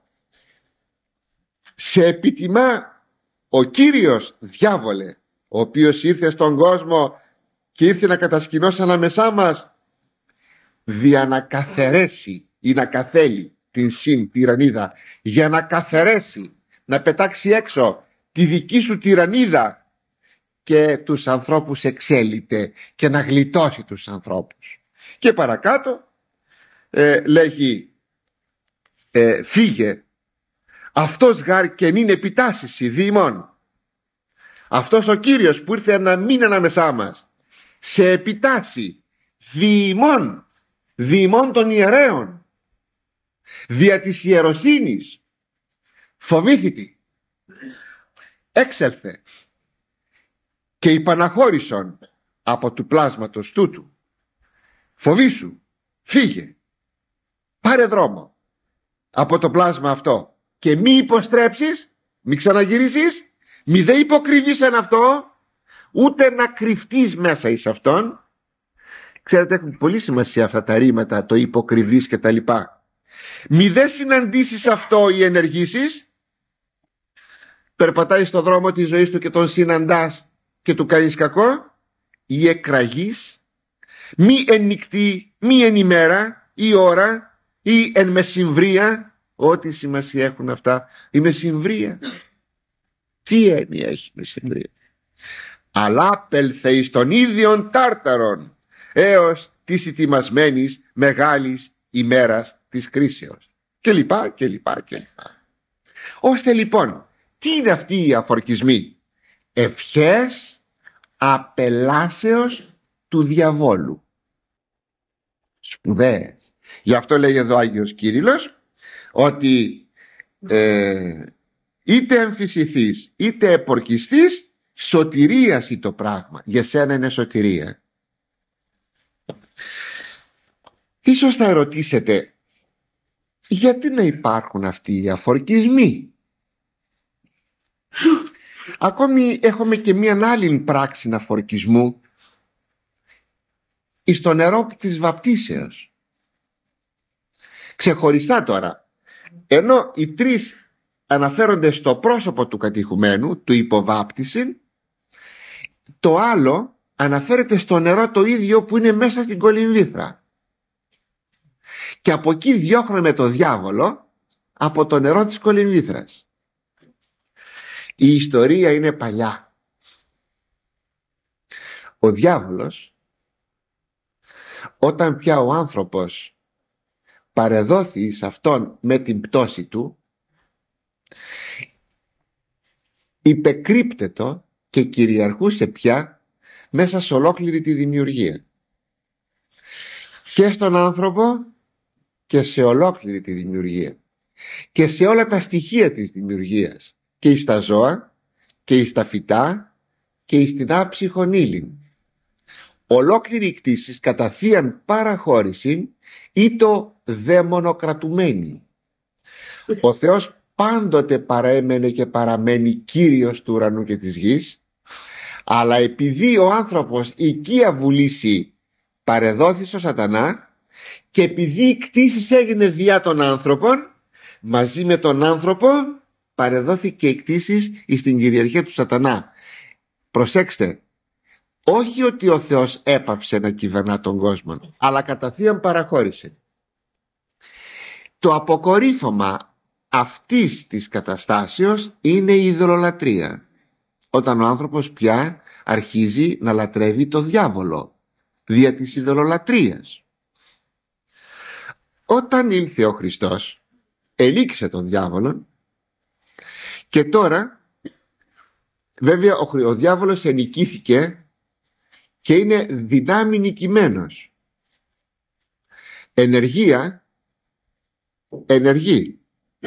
Σε επιτιμά ο Κύριος, διάβολε, ο οποίος ήρθε στον κόσμο και ήρθε να κατασκηνώσει ανάμεσά μας, δια να καθαιρέσει ή να καθέλει την συν τυραννίδα, για να καθαιρέσει, να πετάξει έξω τη δική σου τυραννίδα και τους ανθρώπους εξέλιτε, και να γλιτώσει τους ανθρώπους. Και παρακάτω ε, λέγει ε, φύγε, αυτός γάρ και νυν επιτάσεις η δήμον. Αυτός ο Κύριος που ήρθε να μείνει ανάμεσά μας, σε επιτάσσει διημών, διημών των ιερέων, δια της ιεροσύνης, φοβήθητη, έξελθε. και υπαναχώρησον από του πλάσματος τούτου. Φοβήσου, φύγε, πάρε δρόμο από το πλάσμα αυτό και μη υποστρέψεις, μη ξαναγυρίσεις, μη δε υποκρυβείς εν αυτό, ούτε να κρυφτείς μέσα εις αυτόν. Ξέρετε, έχουν πολύ σημασία αυτά τα ρήματα, το υποκρυβείς και τα λοιπά. Μη δε συναντήσεις αυτό ή ενεργήσεις. Περπατάει στο δρόμο της ζωής του και τον συναντάς και του κάνεις κακό, ή εκραγείς, μη εν νυχτή, μη εν ημέρα ή ώρα ή εν μεσημβρία. Ό,τι σημασία έχουν αυτά. Η μεσημβρία, τι έννοια έχει η μεσημβρία? Αλλά πέλθε εις των ίδιων τάρταρων έως της ετοιμασμένης μεγάλης ημέρας της κρίσεως, και λοιπά και λοιπά και λοιπά. Ώστε λοιπόν, τι είναι αυτοί οι αφορκισμοί? Ευχές απελάσεως του διαβόλου. Σπουδαίες. Γι' αυτό λέει εδώ Άγιος Κύριλλος ότι ε, είτε εμφυσιθείς είτε επορκιστείς, σωτηρίαση το πράγμα. Για σένα είναι σωτηρία. Ίσως θα ερωτήσετε, γιατί να υπάρχουν αυτοί οι αφορκισμοί? Ακόμη έχουμε και μία άλλη πράξη αφορκισμού εις το νερό της βαπτίσεως. Ξεχωριστά τώρα, ενώ οι τρεις αναφέρονται στο πρόσωπο του κατηχουμένου, του υποβάπτιση, το άλλο αναφέρεται στο νερό το ίδιο που είναι μέσα στην κολυμβήθρα. Και από εκεί διώχνουμε το διάβολο από το νερό της κολυμβήθρας. Η ιστορία είναι παλιά. Ο διάβολος, όταν πια ο άνθρωπος παρεδόθη σε αυτόν με την πτώση του, υπεκρύπτετο και κυριαρχούσε πια μέσα σε ολόκληρη τη δημιουργία, και στον άνθρωπο και σε ολόκληρη τη δημιουργία και σε όλα τα στοιχεία της δημιουργίας, και εις τα ζώα και εις τα φυτά και εις την άψυχον ύλην. Ολόκληρη η κτήση κατά θείαν παραχώρηση ή το δαιμονοκρατουμένη. Ο Θεός πάντοτε παρέμενε και παραμένει Κύριος του ουρανού και της γης, αλλά επειδή ο άνθρωπος οικία βουλήσει παρεδόθη στο σατανά, και επειδή η κτήση έγινε διά των άνθρωπων, μαζί με τον άνθρωπο παρεδόθηκε η κτήση εις την κυριαρχία του σατανά. Προσέξτε, όχι ότι ο Θεός έπαυσε να κυβερνά τον κόσμο, αλλά κατά θείαν παραχώρησε. Το αποκορύφωμα αυτής της καταστάσεως είναι η ειδωλολατρία, όταν ο άνθρωπος πια αρχίζει να λατρεύει το διάβολο δια της ειδωλολατρίας. Όταν ήλθε ο Χριστός, ελήξε τον διάβολο, και τώρα βέβαια ο, ο διάβολος ενικήθηκε και είναι δυνάμει νικημένος. Ενεργεία ενεργεί,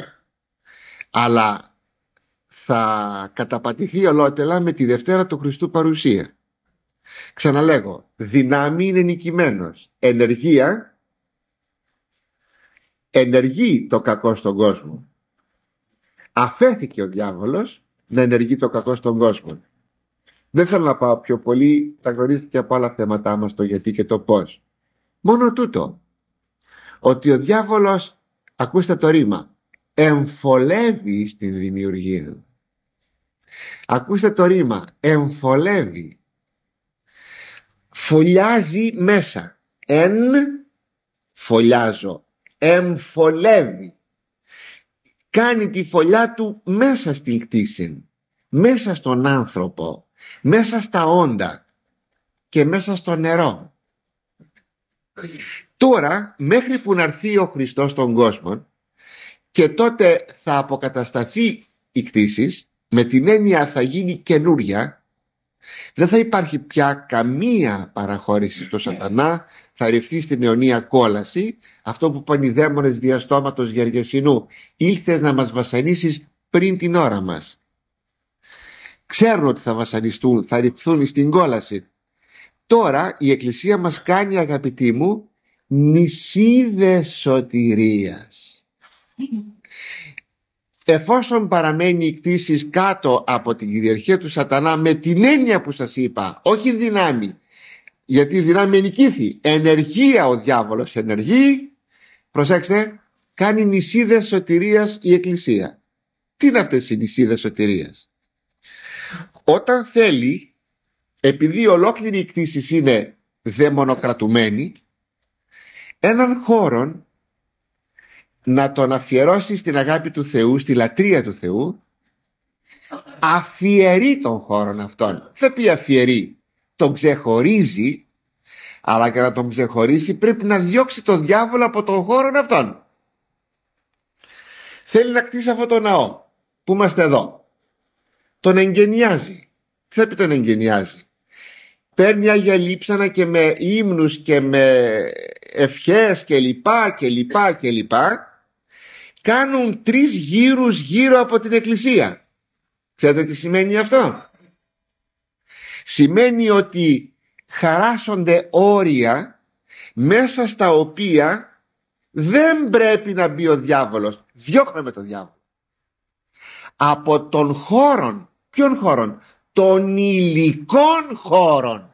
αλλά θα καταπατηθεί ολότελα με τη Δευτέρα του Χριστού παρουσία. Ξαναλέγω, δυνάμει είναι νικημένος. Ενεργεία ενεργεί το κακό στον κόσμο. Αφέθηκε ο διάβολος να ενεργεί το κακό στον κόσμο. Δεν θέλω να πάω πιο πολύ, τα γνωρίζετε και από άλλα θέματά μας, το γιατί και το πώς. Μόνο τούτο, ότι ο διάβολος, ακούστε το ρήμα, εμφολεύει στην δημιουργία. Ακούστε το ρήμα, εμφολεύει. Φωλιάζει μέσα. Εν φωλιάζω. Εμφολεύει. Κάνει τη φωλιά του μέσα στην κτήση, μέσα στον άνθρωπο, μέσα στα όντα και μέσα στο νερό. Τώρα, μέχρι που να έρθει ο Χριστός στον κόσμο, και τότε θα αποκατασταθεί η κτήση, με την έννοια θα γίνει καινούρια, δεν θα υπάρχει πια καμία παραχώρηση στο σατανά, θα ρυφθεί στην αιωνία κόλαση, αυτό που πάνε οι δαίμονες δια στόματος Γεργεσινού, ήλθες να μας βασανίσεις πριν την ώρα μας. ξέρουν ότι θα βασανιστούν, θα ρηπθούν στην κόλαση. Τώρα η Εκκλησία μας κάνει, αγαπητοί μου, νησίδες σωτηρίας. Εφόσον παραμένει η κτήση κάτω από την κυριαρχία του σατανά, με την έννοια που σας είπα, όχι δυνάμει, γιατί η δυνάμει ενικήθη, ενεργεία ο διάβολος ενεργεί, προσέξτε, κάνει νησίδες σωτηρίας η Εκκλησία. Τι είναι αυτές οι νησίδες σωτηρίας? Όταν θέλει, επειδή ολόκληρη η κτήση είναι δαιμονοκρατουμένη, έναν χώρο να τον αφιερώσει στην αγάπη του Θεού, στη λατρεία του Θεού, αφιερεί τον χώρον αυτόν. Δεν πει αφιερεί, τον ξεχωρίζει, αλλά για να τον ξεχωρίσει πρέπει να διώξει τον διάβολο από τον χώρον αυτόν. Θέλει να κτίσει αυτό το ναό που είμαστε εδώ, τον εγγενιάζει. Τι θα πει τον εγγενιάζει? Παίρνει Άγια Λείψανα και με ύμνους και με ευχές και λοιπά και λοιπά και λοιπά κάνουν τρεις γύρους γύρω από την Εκκλησία. Ξέρετε τι σημαίνει αυτό? Σημαίνει ότι χαράσσονται όρια μέσα στα οποία δεν πρέπει να μπει ο διάβολος. Διώχνουμε τον διάβολο από τον χώρον. Ποιον χώρον? Των υλικών χώρων.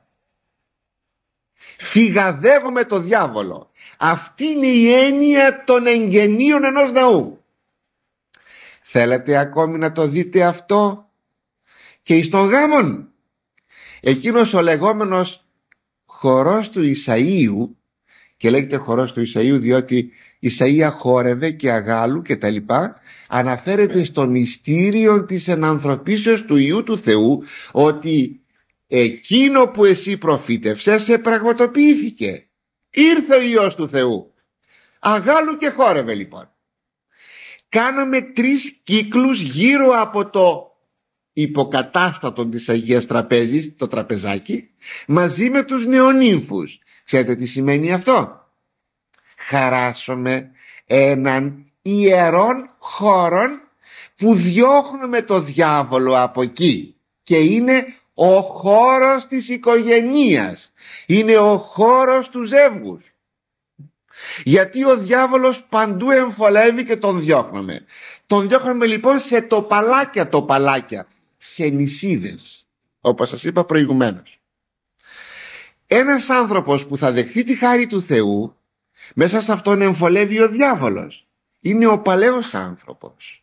Φυγαδεύουμε το διάβολο. Αυτή είναι η έννοια των εγγενείων ενός ναού. Θέλετε ακόμη να το δείτε αυτό και εις των γάμων? Εκείνος ο λεγόμενος χορός του Ισαΐου, και λέγεται χορός του Ισαΐου διότι Ισαΐα χόρευε και αγάλου και τα λοιπά, αναφέρεται στο μυστήριο της ενανθρωπίσεως του Υιού του Θεού, ότι εκείνο που εσύ προφήτευσες σε πραγματοποιήθηκε. Ήρθε ο Υιός του Θεού, αγάλου και χόρευε λοιπόν. Κάναμε τρεις κύκλους γύρω από το υποκατάστατο της Αγίας Τραπέζης, το τραπεζάκι, μαζί με τους νεονύμφους. Ξέρετε τι σημαίνει αυτό? Χαράσουμε έναν ιερών χώρον που διώχνουμε το διάβολο από εκεί, και είναι ο χώρος της οικογενείας, είναι ο χώρος του ζεύγους. Γιατί ο διάβολος παντού εμφολεύει και τον διώχνουμε. Τον διώχνουμε λοιπόν σε τοπαλάκια τοπαλάκια, σε νησίδες, όπως σας είπα προηγουμένως. Ένας άνθρωπος που θα δεχθεί τη χάρη του Θεού, μέσα σε αυτόν εμφολεύει ο διάβολος. Είναι ο παλαιός άνθρωπος.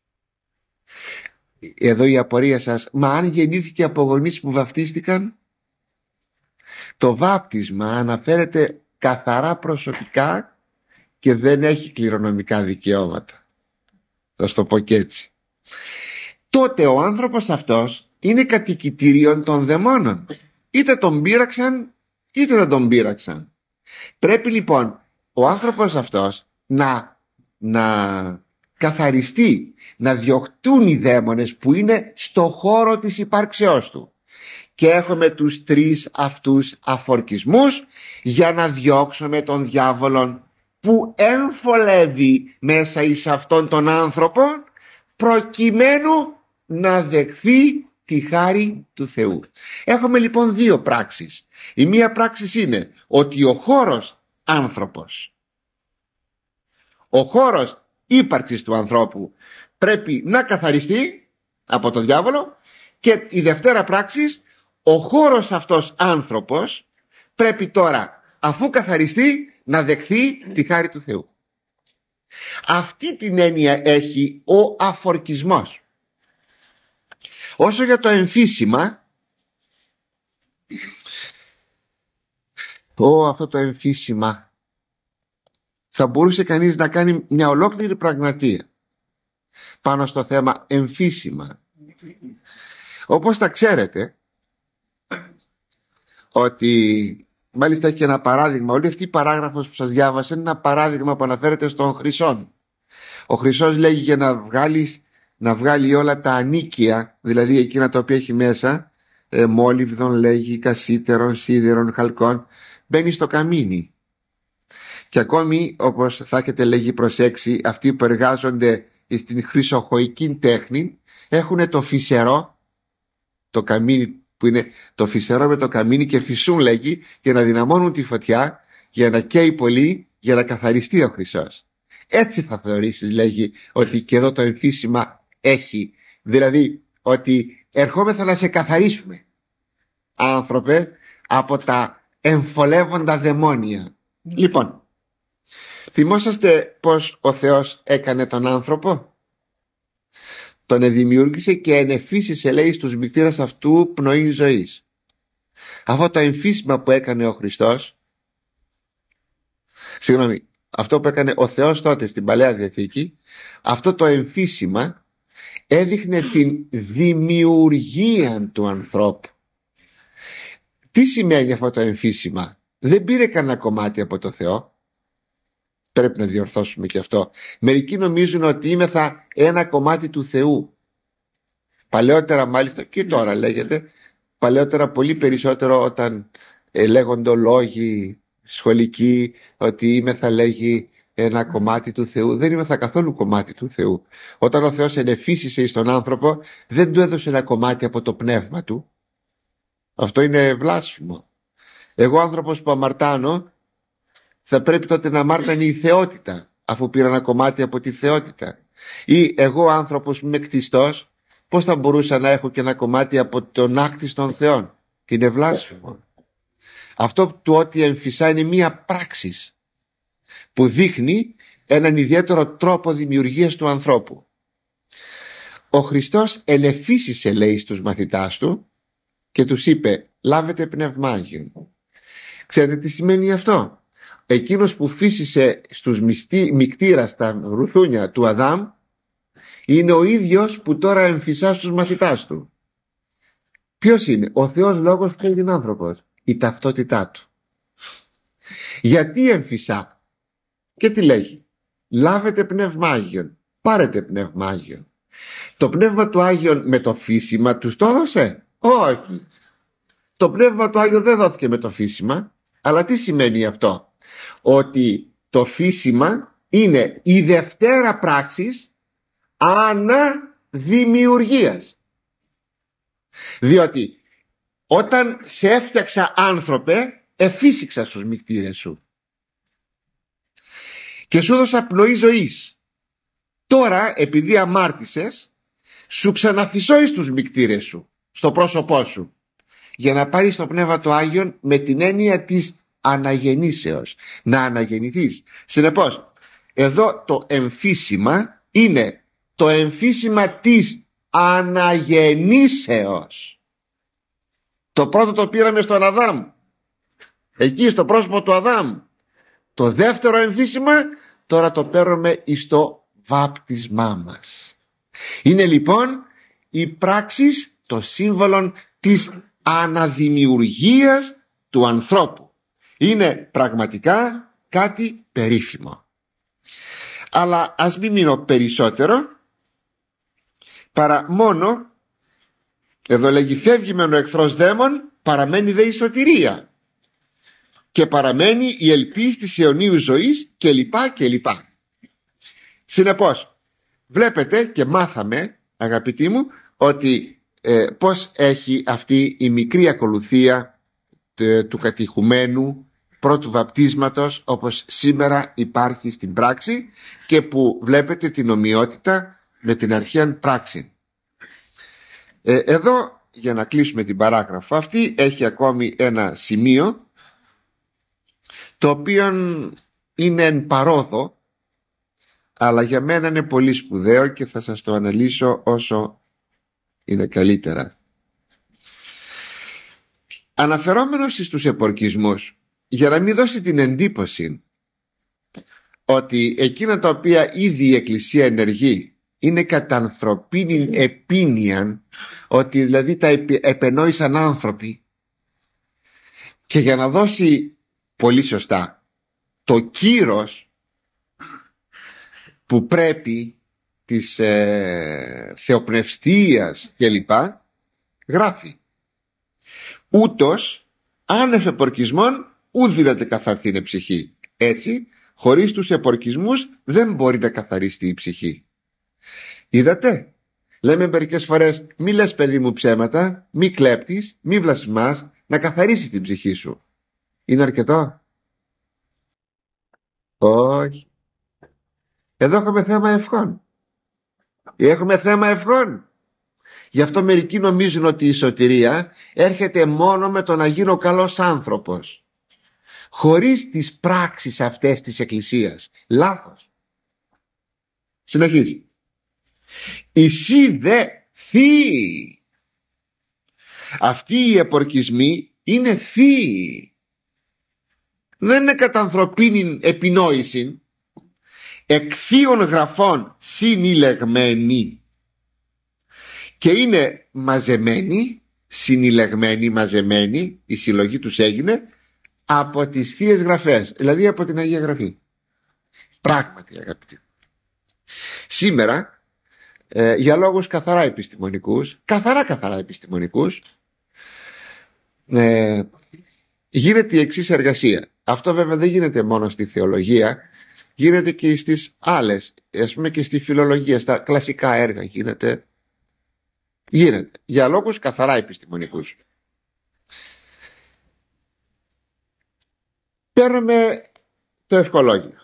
Εδώ η απορία σας, μα αν γεννήθηκε από γονείς που βαπτίστηκαν? Το βάπτισμα αναφέρεται καθαρά προσωπικά και δεν έχει κληρονομικά δικαιώματα. Θα στο πω και έτσι. Τότε ο άνθρωπος αυτός είναι κατοικητήριον των δαιμόνων. Είτε τον πείραξαν είτε δεν τον πείραξαν. Πρέπει λοιπόν ο άνθρωπος αυτός να, να καθαριστεί, να διωχτούν οι δαίμονες που είναι στο χώρο της υπάρξεώς του. Και έχουμε τους τρεις αυτούς αφορκισμούς για να διώξουμε τον διάβολον που εμφολεύει μέσα εις αυτόν τον άνθρωπο, προκειμένου να δεχθεί τη χάρη του Θεού. Έχουμε λοιπόν δύο πράξεις. Η μία πράξη είναι ότι ο χώρος άνθρωπος, ο χώρος ύπαρξης του ανθρώπου πρέπει να καθαριστεί από τον διάβολο, και η δευτέρα πράξη, ο χώρος αυτός άνθρωπος πρέπει τώρα, αφού καθαριστεί, να δεχθεί τη χάρη του Θεού. Αυτή την έννοια έχει ο αφορκισμός. Όσο για το εμφύσιμα, Ω, αυτό το εμφύσιμα, θα μπορούσε κανείς να κάνει μια ολόκληρη πραγματεία πάνω στο θέμα εμφύσιμα. Όπως τα ξέρετε, ότι μάλιστα έχει και ένα παράδειγμα, όλη αυτή η παράγραφος που σας διάβασα είναι ένα παράδειγμα που αναφέρεται στον Χρυσόν. Ο Χρυσός λέγει για να βγάλεις, να βγάλει όλα τα ανίκια, δηλαδή εκείνα τα οποία έχει μέσα, ε, μόλιβδον λέγει, κασίτερων, σίδερων, χαλκών, μπαίνει στο καμίνι. Και ακόμη, όπως θα έχετε λέγει προσέξει, αυτοί που εργάζονται στην χρυσοχοϊκή τέχνη έχουν το φυσερό, το καμίνι που είναι το φυσερό με το καμίνι και φυσούν, λέγει, για να δυναμώνουν τη φωτιά, για να καίει πολύ, για να καθαριστεί ο χρυσός. Έτσι θα θεωρήσεις, λέγει, ότι και εδώ το εμφύσιμα έχει, δηλαδή ότι ερχόμεθα να σε καθαρίσουμε, άνθρωπε, από τα εμφολεύοντα δαιμόνια. Λοιπόν, θυμόσαστε πως ο Θεός έκανε τον άνθρωπο? Τον εδημιούργησε και ενεφύσισε, λέει, στους μυκτήρας αυτού πνοή ζωής. Αυτό το εμφύσιμα που έκανε ο Χριστός, συγγνώμη, αυτό που έκανε ο Θεός τότε στην Παλαιά Διαθήκη, αυτό το εμφύσιμα έδειχνε την δημιουργία του ανθρώπου. Τι σημαίνει αυτό το εμφύσιμα? Δεν πήρε κανένα κομμάτι από το Θεό. Πρέπει να διορθώσουμε και αυτό. Μερικοί νομίζουν ότι είμεθα ένα κομμάτι του Θεού. Παλαιότερα, μάλιστα, και τώρα λέγεται, παλαιότερα πολύ περισσότερο, όταν ε, λέγονται λόγοι σχολικοί ότι είμεθα, λέγει, ένα κομμάτι του Θεού. Δεν είμεθα καθόλου κομμάτι του Θεού. Όταν ο Θεός ενεφύσισε εις τον άνθρωπο, δεν του έδωσε ένα κομμάτι από το πνεύμα του. Αυτό είναι βλάσφημο. Εγώ, άνθρωπος που αμαρτάνω, θα πρέπει τότε να αμάρτανε η θεότητα, αφού πήρα ένα κομμάτι από τη θεότητα. Ή εγώ, άνθρωπος που είμαι κτιστός, πώς θα μπορούσα να έχω και ένα κομμάτι από τον άκτιστον Θεόν? Και είναι βλάσφημο. Αυτό του ότι εμφυσά είναι μία πράξη που δείχνει έναν ιδιαίτερο τρόπο δημιουργίας του ανθρώπου. Ο Χριστός ενεφύσισε, λέει, στους μαθητάς του και τους είπε, λάβετε Πνεύμα Άγιον. Ξέρετε τι σημαίνει αυτό? Εκείνος που φύσισε στους μυκτήρα στα ρουθούνια του Αδάμ είναι ο ίδιος που τώρα εμφυσά στους μαθητάς του. Ποιος είναι? Ο Θεός Λόγος που έγινε άνθρωπος, η ταυτότητά του. Γιατί εμφυσά? Και τι λέγει? Λάβετε Πνεύμα Άγιον, πάρετε Πνεύμα Άγιον. Το Πνεύμα του Άγιον με το φύσιμα τους το έδωσε? Όχι. Το Πνεύμα του Άγιον δεν δόθηκε με το φύσιμα. Αλλά τι σημαίνει αυτό? Ότι το φύσιμα είναι η δευτέρα πράξης αναδημιουργίας. Διότι όταν σε έφτιαξα, άνθρωπε, εφύσηξα στους μυκτήρες σου και σου έδωσα πνοή ζωής. Τώρα, επειδή αμάρτησες, σου ξαναφυσώ εις τους μυκτήρες σου, στο πρόσωπό σου, για να πάρεις το Πνεύμα του Άγιον με την έννοια της αναγεννήσεως, να αναγεννηθείς. Συνεπώς, εδώ το εμφύσιμα είναι το εμφύσιμα της αναγεννήσεως. Το πρώτο το πήραμε στον Αδάμ, εκεί στο πρόσωπο του Αδάμ. Το δεύτερο εμφύσιμα τώρα το παίρνουμε εις το βάπτισμά μας. Είναι λοιπόν η πράξη, το σύμβολο της αναδημιουργίας του ανθρώπου. Είναι πραγματικά κάτι περίφημο. Αλλά ας μην μείνω περισσότερο, παρά μόνο, εδώ λέγει, φεύγει μεν ο εχθρός δαίμων, παραμένει δε η σωτηρία και παραμένει η ελπίς της αιωνίου ζωής και λοιπά και λοιπά. Συνεπώς, βλέπετε και μάθαμε, αγαπητοί μου, ότι ε, πως έχει αυτή η μικρή ακολουθία τε, του κατηχουμένου πρώτου βαπτίσματος, όπως σήμερα υπάρχει στην πράξη και που βλέπετε την ομοιότητα με την αρχαίαν πράξη. Ε, εδώ, για να κλείσουμε την παράγραφο αυτή, έχει ακόμη ένα σημείο το οποίο είναι εν παρόδο, αλλά για μένα είναι πολύ σπουδαίο και θα σας το αναλύσω όσο είναι καλύτερα. Αναφερόμενος στους επορκισμούς, για να μην δώσει την εντύπωση ότι εκείνα τα οποία ήδη η Εκκλησία ενεργεί είναι κατά ανθρωπίνη επίνυαν, ότι δηλαδή τα επενόησαν άνθρωποι, και για να δώσει πολύ σωστά το κύρος που πρέπει της ε, θεοπνευστίας κλπ, γράφει, ούτως άνευ επορκισμών ου δύναται καθαρθήνε ψυχή. Έτσι, χωρίς τους επορκισμούς δεν μπορεί να καθαρίσει η ψυχή. Είδατε, Λέμε μερικές φορές, μη λες παιδί μου ψέματα, μη κλέπτεις, μη βλασφημάς, να καθαρίσεις την ψυχή σου. Είναι αρκετό? Όχι. Εδώ έχουμε θέμα ευχών. Έχουμε θέμα ευχών. Γι' αυτό μερικοί νομίζουν ότι η σωτηρία έρχεται μόνο με το να γίνω καλός άνθρωπος, χωρίς τις πράξεις αυτές της Εκκλησίας. Λάθος. Συνεχίζει. Ισί δε θείοι. Αυτοί οι επορκισμοί είναι θείοι. Δεν είναι κατά ανθρωπίνη επινόηση, εκ θείων γραφών συνηλεγμένοι, και είναι μαζεμένοι, συνηλεγμένοι, μαζεμένοι, η συλλογή τους έγινε από τις θείες γραφές, δηλαδή από την Αγία Γραφή. Πράγματι, αγαπητοί, σήμερα ε, για λόγους καθαρά επιστημονικούς, καθαρά καθαρά επιστημονικούς, ε, γίνεται η εξής εργασία. Αυτό βέβαια δεν γίνεται μόνο στη θεολογία, γίνεται και στις άλλες, ας πούμε και στη φιλολογία, στα κλασικά έργα γίνεται. Γίνεται για λόγους καθαρά επιστημονικούς. Παίρνουμε το ευχολόγιο.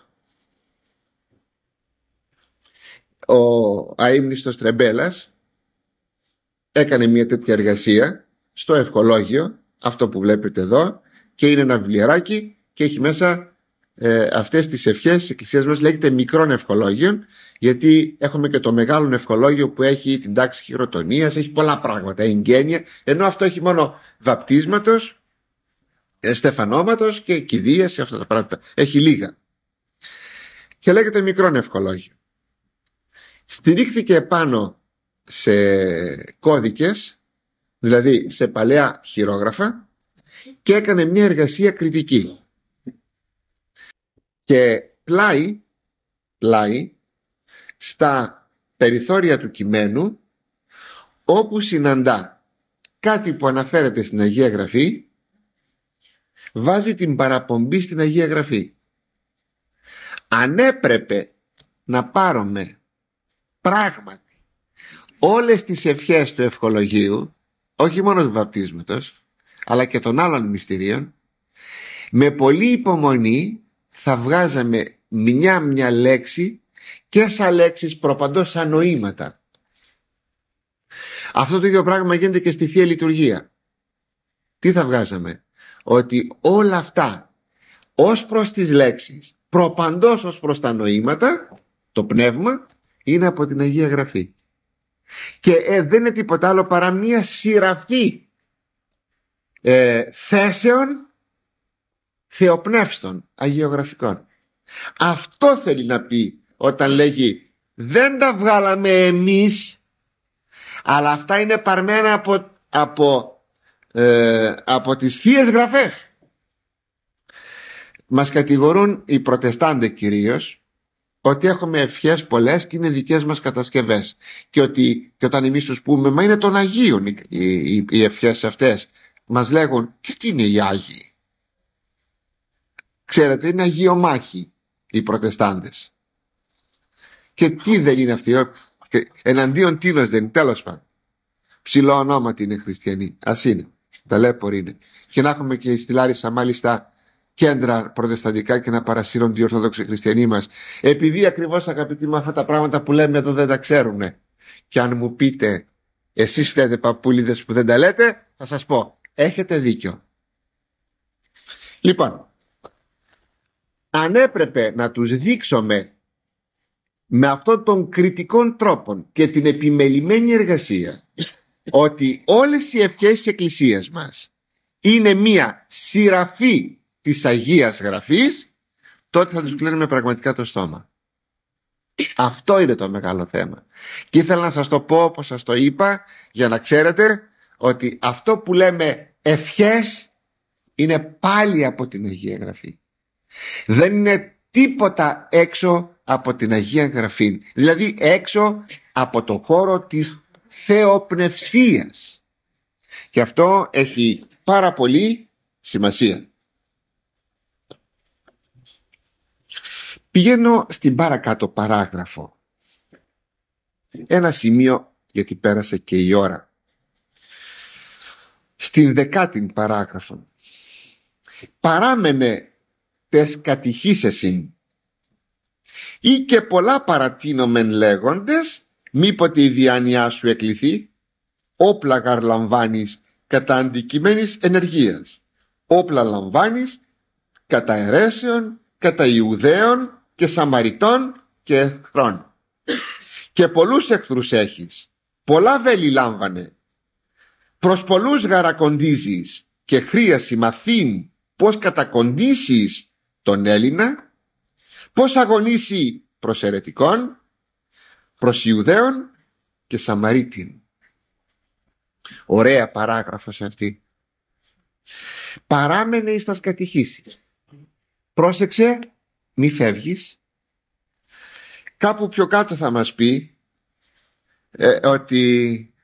Ο αείμνηστος Τρεμπέλας έκανε μια τέτοια εργασία στο ευχολόγιο, αυτό που βλέπετε εδώ, και είναι ένα βιβλιαράκι και έχει μέσα ε, αυτές τις ευχές της Εκκλησίας μας. Λέγεται μικρόν ευχολόγιο, γιατί έχουμε και το μεγάλο ευχολόγιο που έχει την τάξη χειροτονίας, έχει πολλά πράγματα, εγγένεια, ενώ αυτό έχει μόνο βαπτίσματος, στεφανώματος και κηδείας, αυτά τα πράγματα έχει λίγα, και λέγεται μικρόν ευχολόγιο. Στηρίχθηκε επάνω σε κώδικες, δηλαδή σε παλαιά χειρόγραφα, και έκανε μια εργασία κριτική. Και πλάι, πλάι στα περιθώρια του κειμένου, όπου συναντά κάτι που αναφέρεται στην Αγία Γραφή, βάζει την παραπομπή στην Αγία Γραφή. Αν έπρεπε να πάρουμε πράγματι όλες τις ευχές του ευχολογίου, όχι μόνο του βαπτίσματος αλλά και των άλλων μυστηρίων, με πολλή υπομονή θα βγάζαμε μια μια λέξη και σαν λέξεις προπαντός σαν νοήματα. Αυτό το ίδιο πράγμα γίνεται και στη Θεία Λειτουργία. Τι θα βγάζαμε? Ότι όλα αυτά ως προς τις λέξεις, προπαντός ως προς τα νοήματα, το πνεύμα είναι από την Αγία Γραφή. Και ε, δεν είναι τίποτα άλλο παρά μια σειραφή ε, θέσεων θεοπνεύστων αγιογραφικών. Αυτό θέλει να πει όταν λέγει δεν τα βγάλαμε εμείς, αλλά αυτά είναι παρμένα από, από, ε, από τις Θείες Γραφές. Μας κατηγορούν οι Προτεστάντες κυρίως ότι έχουμε ευχές πολλές και είναι δικές μας κατασκευές, και ότι και όταν εμείς τους πούμε μα είναι των Αγίων οι, οι, οι ευχές αυτές, μας λέγουν και τι είναι οι Άγιοι? Ξέρετε, είναι αγιομάχοι οι Προτεστάντες. Και τι δεν είναι αυτοί? Εναντίον τίνος δεν είναι? Τέλος πάντων, ψηλό ονόματι είναι χριστιανοί, ας είναι, ταλέποροι είναι. Και να έχουμε και στη Λάρισα μάλιστα κέντρα προτεσταντικά και να παρασύρονται οι Ορθόδοξοι χριστιανοί μας, επειδή ακριβώς, αγαπητοί μου, αυτά τα πράγματα που λέμε εδώ δεν τα ξέρουνε. Και αν μου πείτε εσείς φταίτε παππούλιδες που δεν τα λέτε, θα σας πω έχετε δίκιο. Λοιπόν, αν έπρεπε να τους δείξουμε με αυτόν τον κριτικών τρόπον και την επιμελημένη εργασία ότι όλες οι ευχές της Εκκλησίας μας είναι μία σειραφή της Αγίας Γραφής, τότε θα τους κλείνουμε πραγματικά το στόμα. Αυτό είναι το μεγάλο θέμα. Και ήθελα να σας το πω όπως σας το είπα, για να ξέρετε ότι αυτό που λέμε ευχές είναι πάλι από την Αγία Γραφή. Δεν είναι τίποτα έξω από την Αγία Γραφή, δηλαδή έξω από το χώρο της θεοπνευστίας. Και αυτό έχει πάρα πολύ σημασία. Πηγαίνω στην παρακάτω παράγραφο. Ένα σημείο γιατί πέρασε και η ώρα. Στην δεκάτη παράγραφο. Παράμενε τες κατηχήσεσιν ή και πολλά παρατείνομεν λέγοντες, μήποτε η διάνοιά σου εκληθεί, όπλα γαρ λαμβάνεις κατά αντικειμένης ενεργείας, όπλα λαμβάνεις κατά αιρέσεων, κατά Ιουδαίων και Σαμαριτών και εχθρών. Και πολλούς εχθρούς έχεις, πολλά βέλη λάμβανε, προς πολλούς γαρακοντίζεις και χρείαση μαθήν πώς κατακοντήσεις τον Έλληνα, πώς αγωνίσει προς αιρετικών, προς Ιουδαίων και Σαμαρίτην. Ωραία παράγραφος αυτή. Παράμενε εις τας κατηχήσεις. Πρόσεξε, μη φεύγεις. Κάπου πιο κάτω θα μας πει ε, ότι,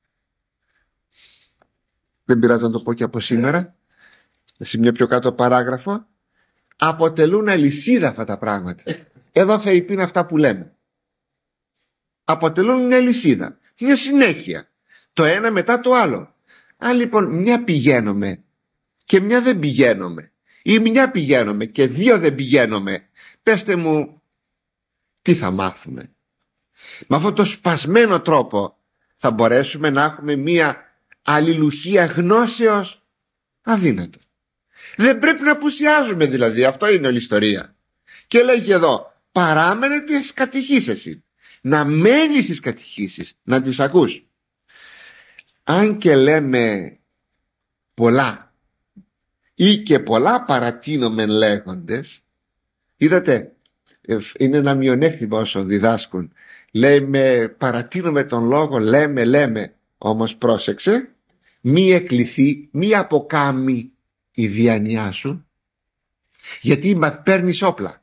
δεν πειράζει να το πω και από σήμερα, σε μια πιο κάτω παράγραφο, αποτελούν αλυσίδα αυτά τα πράγματα. Εδώ φερειπίν αυτά που λέμε. Αποτελούν μια αλυσίδα, μια συνέχεια. Το ένα μετά το άλλο. Αν λοιπόν μια πηγαίνουμε και μια δεν πηγαίνουμε, ή μια πηγαίνουμε και δύο δεν πηγαίνουμε, πέστε μου τι θα μάθουμε? Με αυτόν τον σπασμένο τρόπο θα μπορέσουμε να έχουμε μια αλληλουχία γνώσεως? Αδύνατο. Δεν πρέπει να απουσιάζουμε δηλαδή, αυτό είναι όλη η ιστορία. Και λέγει εδώ, παράμενε τις κατηχήσεις, να μένεις στις κατηχήσεις, να τις ακούς. Αν και λέμε πολλά ή και πολλά παρατείνομεν λέγοντες, είδατε, είναι ένα μειονέκτημα όσων διδάσκουν. Λέμε, παρατείνουμε τον λόγο, λέμε, λέμε, όμως πρόσεξε, μη εκληθεί, μη αποκάμει η διάνοιά σου, γιατί παίρνεις όπλα.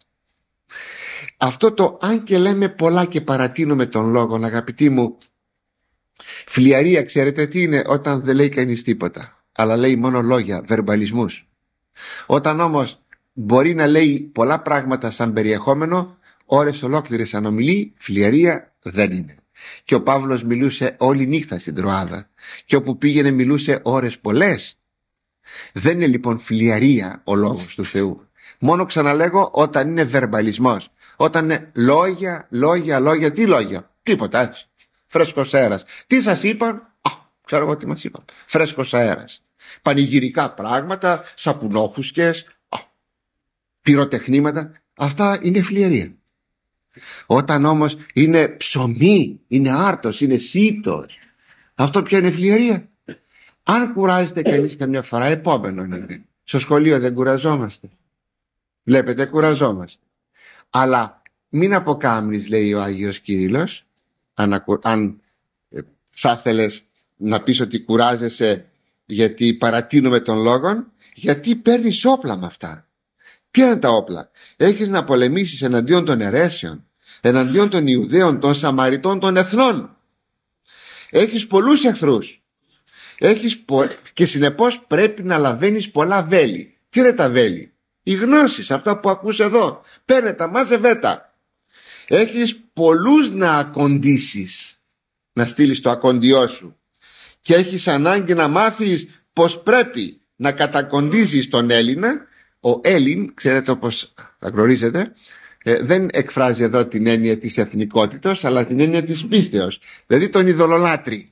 Αυτό το αν και λέμε πολλά και παρατείνουμε τον λόγο, αγαπητοί μου, φλιαρία ξέρετε τι είναι? Όταν δεν λέει κανείς τίποτα, αλλά λέει μόνο λόγια, βερμπαλισμούς. Όταν όμως μπορεί να λέει πολλά πράγματα σαν περιεχόμενο, ώρες ολόκληρες αν ομιλεί, φλιαρία δεν είναι. Και ο Παύλος μιλούσε όλη νύχτα στην Τροάδα και όπου πήγαινε μιλούσε ώρες πολλές. Δεν είναι λοιπόν φλιαρία ο λόγος του Θεού. Μόνο ξαναλέγω όταν είναι βερμπαλισμός, όταν είναι λόγια, λόγια, λόγια. Τι λόγια? Τίποτα, έτσι. Φρέσκος αέρας. Τι σας είπαν? Α, ξέρω εγώ τι μας είπαν. Φρέσκος αέρας. Πανηγυρικά πράγματα, σαπουνόφουσκες, α, πυροτεχνήματα. Αυτά είναι φλιαρία. Όταν όμως είναι ψωμί, είναι άρτος, είναι σύτος, αυτό πια είναι φλιαρία. Αν κουράζεται κανείς καμιά φορά, επόμενο είναι. Στο σχολείο δεν κουραζόμαστε? Βλέπετε, κουραζόμαστε. Αλλά μην αποκάμνεις, λέει ο Άγιος Κύριλλος, αν, αν ε, θα ήθελες να πεις ότι κουράζεσαι γιατί παρατείνουμε τον λόγον, γιατί παίρνεις όπλα με αυτά. Ποια είναι τα όπλα? Έχεις να πολεμήσεις εναντίον των αιρέσεων, εναντίον των Ιουδαίων, των Σαμαριτών, των εθνών. Έχεις πολλούς εχθρούς. Έχεις πο... και συνεπώς πρέπει να λαβαίνεις πολλά βέλη. Ποια είναι τα βέλη? Οι γνώσεις, αυτά που ακούς εδώ. Παίρνε τα, μάζευέ τα. Έχεις πολλούς να ακοντήσεις, να στείλεις το ακοντιό σου, και έχεις ανάγκη να μάθεις πως πρέπει να κατακοντήσεις τον Έλληνα. Ο Έλλην, ξέρετε, όπως θα γνωρίζετε, ε, δεν εκφράζει εδώ την έννοια της εθνικότητας, αλλά την έννοια της πίστεως, δηλαδή τον ειδωλολάτρη.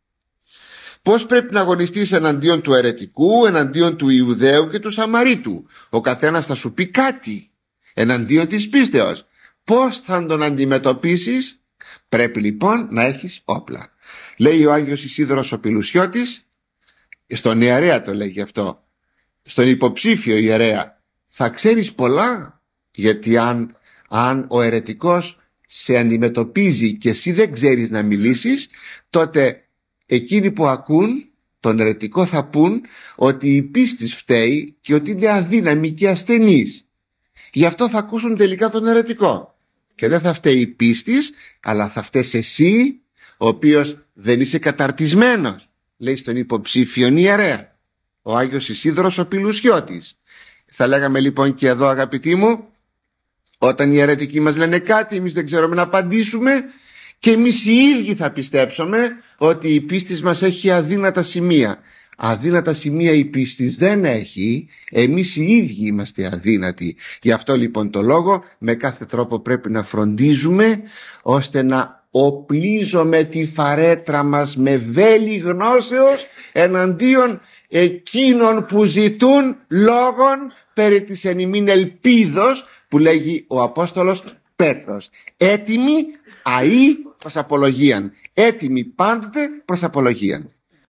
Πώς πρέπει να αγωνιστείς εναντίον του αιρετικού, εναντίον του Ιουδαίου και του Σαμαρίτου? Ο καθένας θα σου πει κάτι εναντίον της πίστεως. Πώς θα τον αντιμετωπίσεις? Πρέπει λοιπόν να έχεις όπλα. Λέει ο Άγιος Ισίδωρος ο Πηλουσιώτης, στον ιερέα το λέγει αυτό, στον υποψήφιο ιερέα, θα ξέρεις πολλά, γιατί αν, αν ο αιρετικός σε αντιμετωπίζει και εσύ δεν ξέρεις να μιλήσεις, τότε εκείνοι που ακούν τον αιρετικό θα πούν ότι η πίστη φταίει και ότι είναι αδύναμη και ασθενής. Γι' αυτό θα ακούσουν τελικά τον αιρετικό. Και δεν θα φταίει η πίστης, αλλά θα φταίς εσύ, ο οποίος δεν είσαι καταρτισμένος, λέει στον υποψήφιον ιερέα, ο Άγιος Ισίδωρος ο Πηλουσιώτης. Θα λέγαμε λοιπόν και εδώ, αγαπητοί μου, όταν οι αιρετικοί μας λένε κάτι, εμείς δεν ξέρουμε να απαντήσουμε, Και εμείς οι ίδιοι θα πιστέψουμε ότι η πίστη μας έχει αδύνατα σημεία. Αδύνατα σημεία η πίστη δεν έχει, εμείς οι ίδιοι είμαστε αδύνατοι. Γι' αυτό λοιπόν το λόγο με κάθε τρόπο πρέπει να φροντίζουμε ώστε να οπλίζουμε τη φαρέτρα μας με βέλη γνώσεως εναντίον εκείνων που ζητούν λόγων περί της εν ημίν ελπίδος, που λέγει ο Απόστολος Πέτρος. Έτοιμοι αεί προς απολογίαν, έτοιμοι πάντοτε προς απολογίαν.